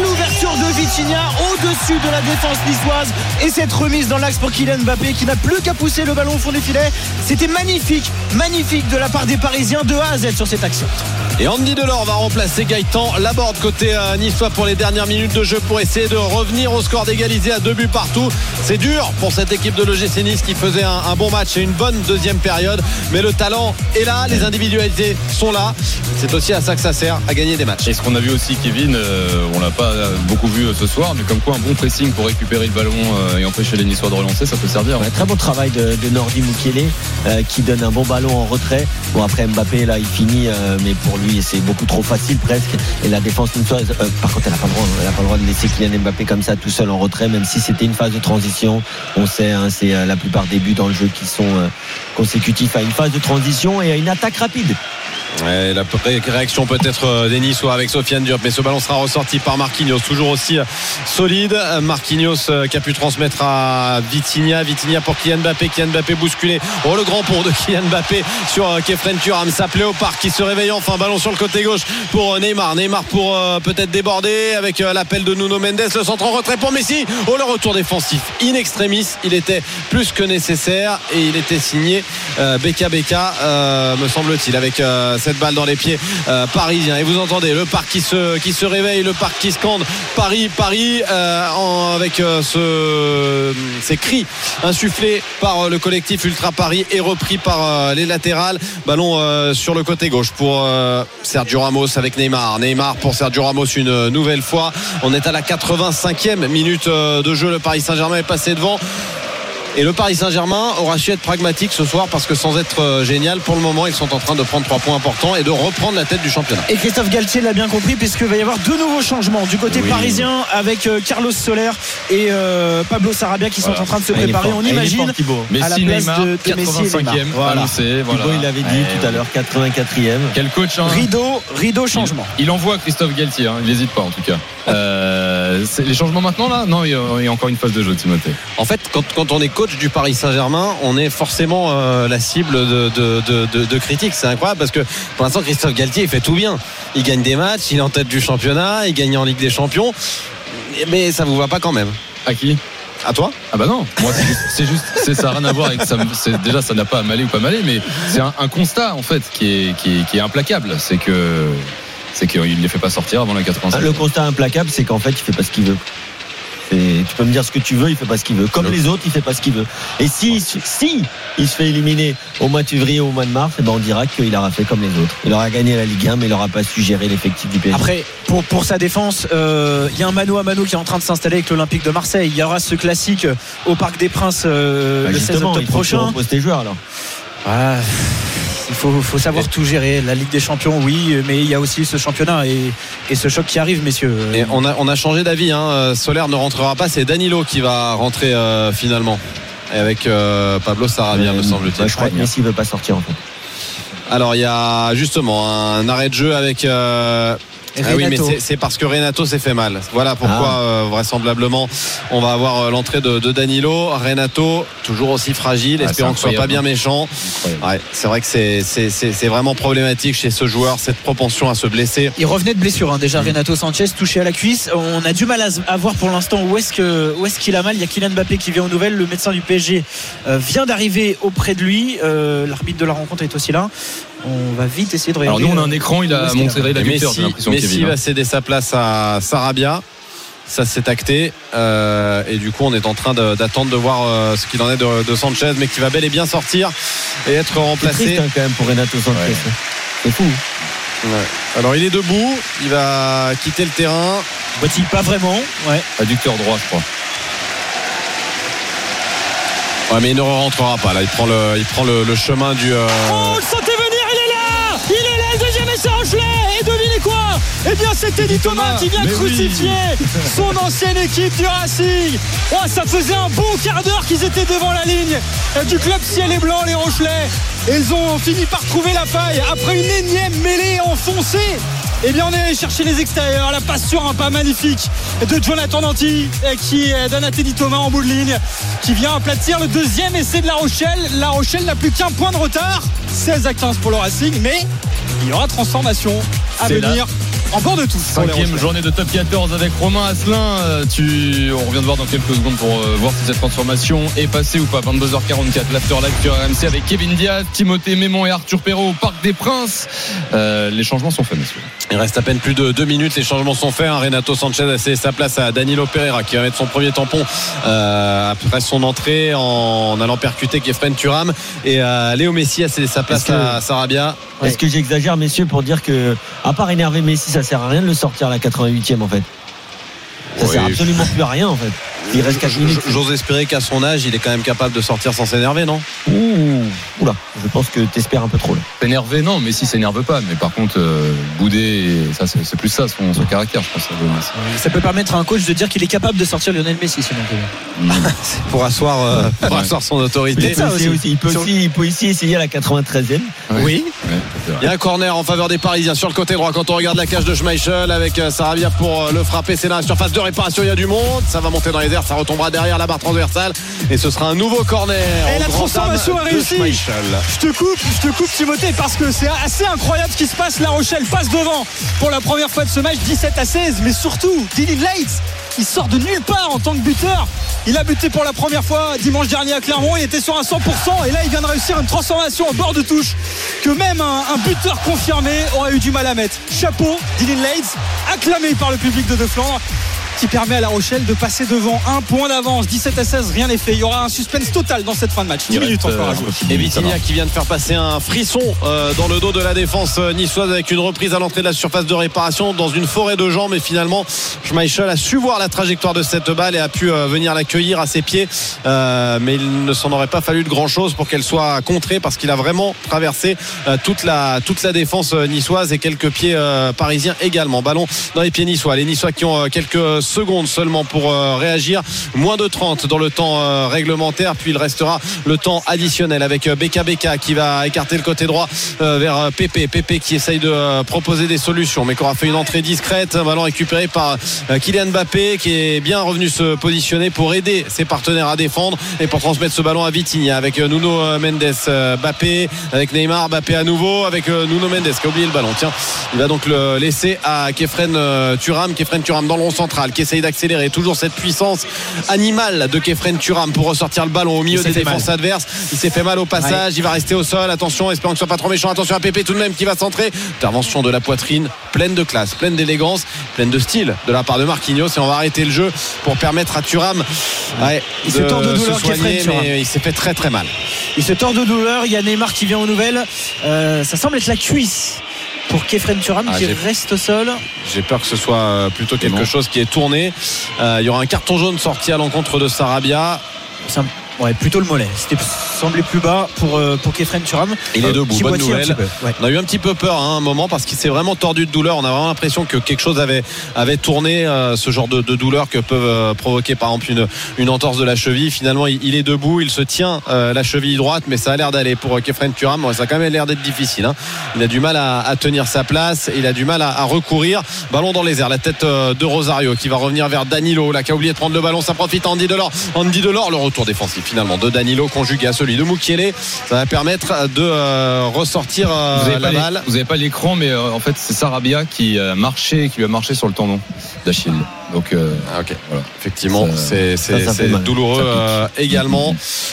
de Vitinha au-dessus de la défense niçoise et cette remise dans l'axe pour Kylian Mbappé qui n'a plus qu'à pousser le ballon au fond des filets. C'était magnifique de la part des Parisiens de A à Z sur cette action. Et Andy Delors va remplacer Gaëtan Laborde côté niçois pour les dernières minutes de jeu pour essayer de revenir au score d'égalité à 2 buts partout. C'est dur pour cette équipe de l'OGC Nice qui faisait un bon match et une bonne deuxième période, mais le talent est là, les individualités sont là. C'est aussi à ça que ça sert, à gagner des matchs. Et ce qu'on a vu aussi, Kevin, on l'a pas beaucoup vu ce soir, mais comme quoi un bon pressing pour récupérer le ballon et empêcher les Niçois de relancer, ça peut servir. Très bon travail de Nordi Mukiele qui donne un bon ballon en retrait. Bon, après Mbappé là il finit, mais pour lui c'est beaucoup trop facile presque, et la défense niçoise par contre elle n'a pas le droit de laisser Kylian Mbappé comme ça tout seul en retrait, même si c'était une phase de transition. On sait c'est la plupart des buts dans le jeu qui sont consécutifs à une phase de transition et à une attaque rapide. Ouais, la réaction peut-être des Niçois avec Sofiane Diop, mais ce ballon sera ressorti par Marquinhos, toujours aussi solide. Marquinhos qui a pu transmettre à Vitinha pour Kylian Mbappé bousculé. Oh, le grand pont de Kylian Mbappé sur Kefren Thuram. Ça Léopard qui se réveille enfin, ballon sur le côté gauche pour Neymar pour peut-être déborder avec l'appel de Nuno Mendes, le centre en retrait pour Messi. Oh, le retour défensif in extremis, il était plus que nécessaire et il était signé Beka me semble-t-il, avec cette balle dans les pieds parisiens. Et vous entendez le parc qui se réveille, le parc qui scande Paris avec ces cris insufflés par le collectif Ultra Paris et repris par les latérales. Ballon sur le côté gauche pour Sergio Ramos avec Neymar pour Sergio Ramos une nouvelle fois. On est à la 85e minute de jeu. Le Paris Saint-Germain est passé devant. Et le Paris Saint-Germain aura su être pragmatique ce soir parce que sans être génial, pour le moment, ils sont en train de prendre 3 points importants et de reprendre la tête du championnat. Et Christophe Galtier l'a bien compris puisqu'il va y avoir 2 nouveaux changements du côté parisien avec Carlos Soler et Pablo Sarabia qui sont en train de se préparer. On imagine à la place Neymar, de Messi et Neymar. Annoncé, Thibaut, il avait dit tout à l'heure 84e. Quel coach, hein. Rideau changement. Il envoie Christophe Galtier, il n'hésite pas en tout cas. Les changements maintenant là? Non, il y a encore une phase de jeu, Timothée. En fait, quand on est coach du Paris Saint-Germain, on est forcément la cible de critiques. C'est incroyable parce que pour l'instant Christophe Galtier il fait tout bien. Il gagne des matchs, il est en tête du championnat, il gagne en Ligue des Champions, mais ça vous va pas quand même. À qui? À toi? Ah bah non, moi c'est ça n'a rien à voir avec ça. Déjà ça n'a pas à m'aller ou pas m'aller, mais c'est un constat en fait qui est implacable. C'est qu'il ne les fait pas sortir avant la 85. Le constat implacable, c'est qu'en fait, il fait pas ce qu'il veut. Tu peux me dire ce que tu veux, il fait pas ce qu'il veut. Comme les autres, il fait pas ce qu'il veut. Et si il se fait éliminer au mois de février ou au mois de mars, on dira qu'il aura fait comme les autres. Il aura gagné la Ligue 1, mais il n'aura pas su gérer l'effectif du PSG. Après, pour sa défense, il y a un mano à mano qui est en train de s'installer avec l'Olympique de Marseille. Il y aura ce classique au Parc des Princes le 16 octobre prochain. Il faut tes joueurs alors. Voilà. Il faut savoir tout gérer. La Ligue des Champions, oui, mais il y a aussi ce championnat et ce choc qui arrive, messieurs. Et on a changé d'avis. Soler ne rentrera pas. C'est Danilo qui va rentrer finalement. Et avec Pablo Sarabia, me semble-t-il. Je crois que Messi ne veut pas sortir en fait. Alors il y a justement un arrêt de jeu avec oui, mais c'est parce que Renato s'est fait mal. Voilà pourquoi vraisemblablement on va avoir l'entrée de Danilo. Renato toujours aussi fragile, espérons que ce soit pas bien méchant. Ouais, c'est vrai que c'est vraiment problématique chez ce joueur, cette propension à se blesser. Il revenait de blessure déjà. Renato Sanchez touché à la cuisse. On a du mal à voir pour l'instant où est-ce qu'il a mal. Il y a Kylian Mbappé qui vient aux nouvelles. Le médecin du PSG vient d'arriver auprès de lui. L'arbitre de la rencontre est aussi là. On va vite essayer de regarder. Alors nous on a un écran, il a montré la buteur, j'ai l'impression. Messi va céder sa place à Sarabia. Ça s'est acté et du coup on est en train d'attendre de voir ce qu'il en est de Sanchez, mais qui va bel et bien sortir et être remplacé. C'est triste quand même pour Renato Sanchez. Ouais. C'est fou. Alors il est debout, il va quitter le terrain. Boit-il pas vraiment? Ouais. Adducteur droit, je crois. Ouais, mais il ne rentrera pas là. Il prend le chemin du. Oh, le sentez venir, il est là, le deuxième essai Rochelet. Et devinez quoi? Eh bien, c'est Teddy Thomas qui vient crucifier son ancienne équipe du Racing. Oh, ça faisait un bon quart d'heure qu'ils étaient devant la ligne du club ciel et blanc, les Rochelais. Et ils ont fini par trouver la faille après une énième mêlée enfoncée. Eh bien, on est allé chercher les extérieurs. La passe sur un pas magnifique de Jonathan Danty qui donne à Teddy Thomas en bout de ligne, qui vient aplatir le deuxième essai de La Rochelle. La Rochelle n'a plus qu'un point de retard, 16-15 pour le Racing, mais il y aura transformation à venir en bord de tous. 5e journée de top 14 avec Romain Asselin. On revient de voir dans quelques secondes pour voir si cette transformation est passée ou pas. 22h44, l'After Live sur RMC avec Kevin Diaz, Timothée Mémon et Arthur Perrault au Parc des Princes. Les changements sont faits, messieurs. Il reste à peine plus de 2 minutes. Les changements sont faits. Renato Sanchez a cédé sa place à Danilo Pereira qui va mettre son premier tampon après son entrée en allant percuter Kefren Thuram. Et Léo Messi a cédé sa place à Sarabia. Est-ce que j'exagère, messieurs, pour dire que, à part énerver Messi, ça sert à rien de le sortir à la 88e en fait? Ça sert absolument plus à rien en fait. Il reste 4 minutes. J'ose espérer qu'à son âge, il est quand même capable de sortir sans s'énerver, non? Oula, je pense que t'espères un peu trop là. S'énerver, non, Messi s'énerve pas. Mais par contre, bouder, ça, c'est plus ça son caractère, je pense. Ça peut permettre à un coach de dire qu'il est capable de sortir Lionel Messi, sinon. C'est pour asseoir son autorité. Il peut aussi essayer à la 93e. Oui. Il y a un corner en faveur des Parisiens sur le côté droit. Quand on regarde la cage de Schmeichel avec Sarabia pour le frapper, c'est là, surface de réparation, il y a du monde. Ça va monter dans les airs, ça retombera derrière la barre transversale et ce sera un nouveau corner. Et la transformation a réussi. Je te coupe Timothée, parce que c'est assez incroyable ce qui se passe. La Rochelle passe devant pour la première fois de ce match, 17-16, mais surtout Dylan Leitz, il sort de nulle part en tant que buteur. Il a buté pour la première fois dimanche dernier à Clermont. Il était sur un 100% et là il vient de réussir une transformation au bord de touche que même un buteur confirmé aurait eu du mal à mettre. Chapeau, Dylan Leitz, acclamé par le public de Flandre, qui permet à La Rochelle de passer devant. Un point d'avance, 17-16, rien n'est fait. Il y aura un suspense total dans cette fin de match. 10 minutes encore à jouer. Et Vitinha qui vient de faire passer un frisson dans le dos de la défense niçoise avec une reprise à l'entrée de la surface de réparation dans une forêt de gens. Mais finalement, Schmeichel a su voir la trajectoire de cette balle et a pu venir l'accueillir à ses pieds. Mais il ne s'en aurait pas fallu de grand chose pour qu'elle soit contrée, parce qu'il a vraiment traversé toute la défense niçoise et quelques pieds parisiens également. Ballon dans les pieds niçois. Les Niçois qui ont quelques secondes seulement pour réagir. Moins de 30 dans le temps réglementaire, puis il restera le temps additionnel avec Beka qui va écarter le côté droit vers Pépé qui essaye de proposer des solutions, mais qui aura fait une entrée discrète. Un ballon récupéré par Kylian Mbappé qui est bien revenu se positionner pour aider ses partenaires à défendre et pour transmettre ce ballon à Vitinha avec Nuno Mendes. Mbappé avec Neymar, Mbappé à nouveau avec Nuno Mendes qui a oublié le ballon. Tiens, il va donc le laisser à Kefren Thuram dans le rond central, qui essaye d'accélérer. Toujours cette puissance animale de Kefren Thuram pour ressortir le ballon au milieu des défenses adverses. Il s'est fait mal au passage, il va rester au sol. Attention, espérons que ce soit pas trop méchant. Attention à Pépé tout de même qui va centrer. Intervention de la poitrine, pleine de classe, pleine d'élégance, pleine de style de la part de Marquinhos. Et on va arrêter le jeu pour permettre à Thuram il se tord de douleur, se soigner, mais il s'est fait très très mal. Il se tord de douleur. Il y a Neymar qui vient aux nouvelles. Ça semble être la cuisse pour Kefren Thuram qui reste au sol. J'ai peur que ce soit plutôt quelque chose qui est tourné. Il y aura un carton jaune sorti à l'encontre de Sarabia. Ouais, plutôt le mollet. C'était semblé plus bas pour Kefren Thuram. Il est debout, bonne nouvelle. On a eu un petit peu peur à un moment parce qu'il s'est vraiment tordu de douleur. On a vraiment l'impression que quelque chose avait tourné, ce genre de douleur que peuvent provoquer par exemple une entorse de la cheville. Finalement, il est debout, il se tient la cheville droite, mais ça a l'air d'aller pour Kefren Thuram. Ça a quand même l'air d'être difficile, hein. Il a du mal à tenir sa place, il a du mal à recourir. Ballon dans les airs, la tête de Rosario qui va revenir vers Danilo, là qui a oublié de prendre le ballon. Ça profite à Andy Delors, le retour défensif finalement de Danilo conjugué à celui de Mukiele. Ça va permettre de ressortir la balle. Vous n'avez pas l'écran, mais en fait c'est Sarabia qui lui a marché sur le tendon d'Achille. Donc voilà. Effectivement, c'est douloureux également.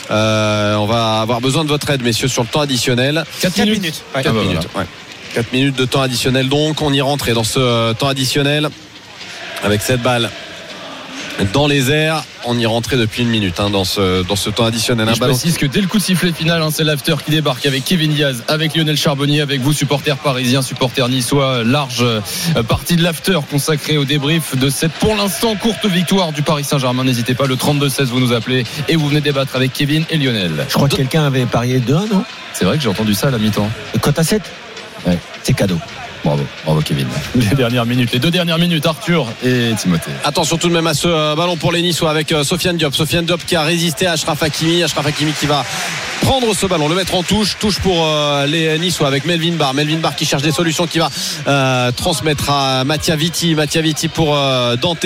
On va avoir besoin de votre aide, messieurs, sur le temps additionnel. 4 minutes. 4 minutes. Ouais. 4 minutes de temps additionnel, donc on y rentrait dans ce temps additionnel avec cette balle dans les airs. On y rentrait depuis une minute dans ce temps additionnel. Je précise que dès le coup de sifflet final, c'est l'after qui débarque avec Kevin Diaz, avec Lionel Charbonnier, avec vous supporters parisiens, supporters niçois. Large partie de l'after consacrée au débrief de cette pour l'instant courte victoire du Paris Saint-Germain. N'hésitez pas, le 32-16 vous nous appelez et vous venez débattre avec Kevin et Lionel. Je crois que quelqu'un avait parié 2-1, non? C'est vrai que j'ai entendu ça à la mi-temps. Cote à 7? Ouais, c'est cadeau. Bravo Kevin. Les deux dernières minutes, Arthur et Timothée. Attention tout de même à ce ballon pour les Niçois avec Sofiane Diop qui a résisté à Achraf Hakimi qui va prendre ce ballon, le mettre en touche pour les Niçois avec Melvin Barr qui cherche des solutions, qui va transmettre à Mattia Vitti pour Dante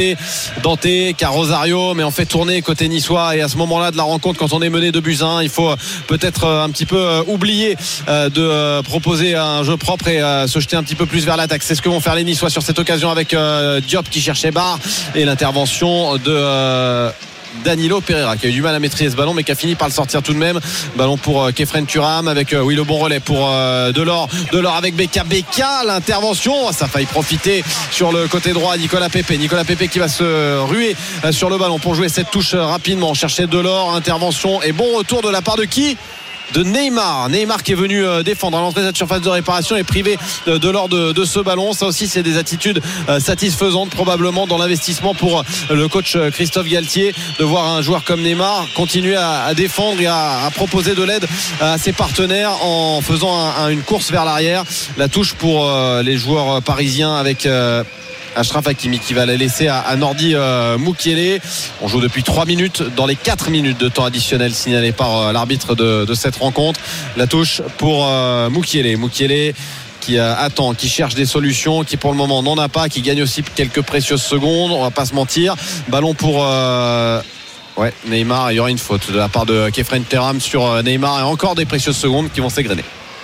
qui a Rosario, mais on fait tourner côté niçois. Et à ce moment-là de la rencontre, quand on est mené 2-1, il faut peut-être un petit peu oublier de proposer un jeu propre et se jeter un petit peu plus vers l'attaque. C'est ce que vont faire les Niçois sur cette occasion avec Diop qui cherchait Barr et l'intervention de Danilo Pereira qui a eu du mal à maîtriser ce ballon mais qui a fini par le sortir tout de même. Ballon pour Kefren Thuram avec le bon relais pour Delors avec Beka, l'intervention, ça a failli profiter sur le côté droit. Nicolas Pepe qui va se ruer sur le ballon pour jouer cette touche rapidement, chercher Delors, intervention et bon retour de la part de qui? De Neymar qui est venu défendre à l'entrée de cette surface de réparation et privé de l'or de ce ballon. Ça aussi c'est des attitudes satisfaisantes probablement dans l'investissement pour le coach Christophe Galtier, de voir un joueur comme Neymar continuer à défendre et à proposer de l'aide à ses partenaires en faisant une course vers l'arrière. La touche pour les joueurs parisiens avec Achraf Hakimi qui va la laisser à Nordi Mukiele. On joue depuis 3 minutes dans les 4 minutes de temps additionnel signalé par l'arbitre de cette rencontre. La touche pour Mukiele qui attend, qui cherche des solutions, qui pour le moment n'en a pas, qui gagne aussi quelques précieuses secondes, on va pas se mentir. Ballon pour Neymar, il y aura une faute de la part de Kefren Thuram sur Neymar et encore des précieuses secondes qui vont s'égrener.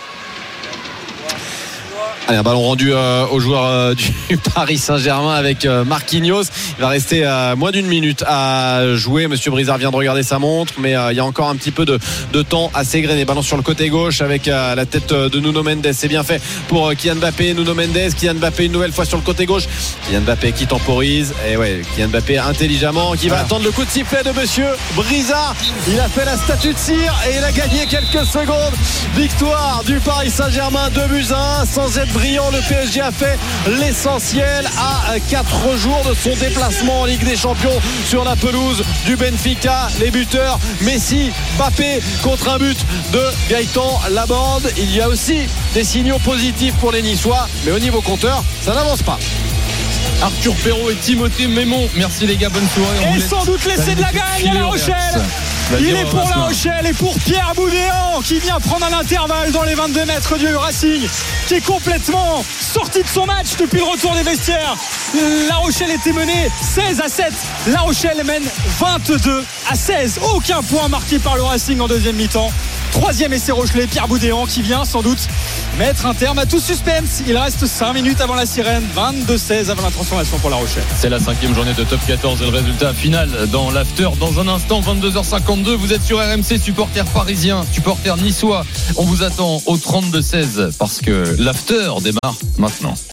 Allez, un ballon rendu aux joueurs du Paris Saint-Germain avec Marquinhos. Il va rester moins d'une minute à jouer. Monsieur Brizard vient de regarder sa montre, mais il y a encore un petit peu de temps à s'égrener. Ballon sur le côté gauche avec la tête de Nuno Mendes. C'est bien fait pour Kylian Mbappé. Kylian Mbappé une nouvelle fois sur le côté gauche. Kylian Mbappé qui temporise. Et Kylian Mbappé intelligemment qui va attendre le coup de sifflet de Monsieur Brizard. Il a fait la statue de cire et il a gagné quelques secondes. Victoire du Paris Saint-Germain 2-1 sans être brillant. Le PSG a fait l'essentiel à 4 jours de son déplacement en Ligue des Champions sur la pelouse du Benfica. Les buteurs Messi, Mbappé contre un but de Gaëtan Laborde. Il y a aussi des signaux positifs pour les Niçois, mais au niveau compteur ça n'avance pas. Arthur Perrault et Timothée Mémon, merci les gars, bonne soirée. Et sans doute laisser de la gagne à La Rochelle. Il est pour La Rochelle et pour Pierre Boudéan qui vient prendre un intervalle dans les 22 mètres du Racing, qui est complètement sorti de son match depuis le retour des vestiaires. La Rochelle était menée 16-7. La Rochelle mène 22-16. Aucun point marqué par le Racing en deuxième mi-temps. 3e essai rochelais, Pierre Boudéan qui vient sans doute mettre un terme à tout suspense. Il reste 5 minutes avant la sirène, 22-16 avant la transformation pour La Rochelle. C'est la 5e journée de Top 14 et le résultat final dans l'after dans un instant, 22h52. Vous êtes sur RMC, supporters parisiens, supporters niçois. On vous attend au 32-16 parce que l'after démarre maintenant.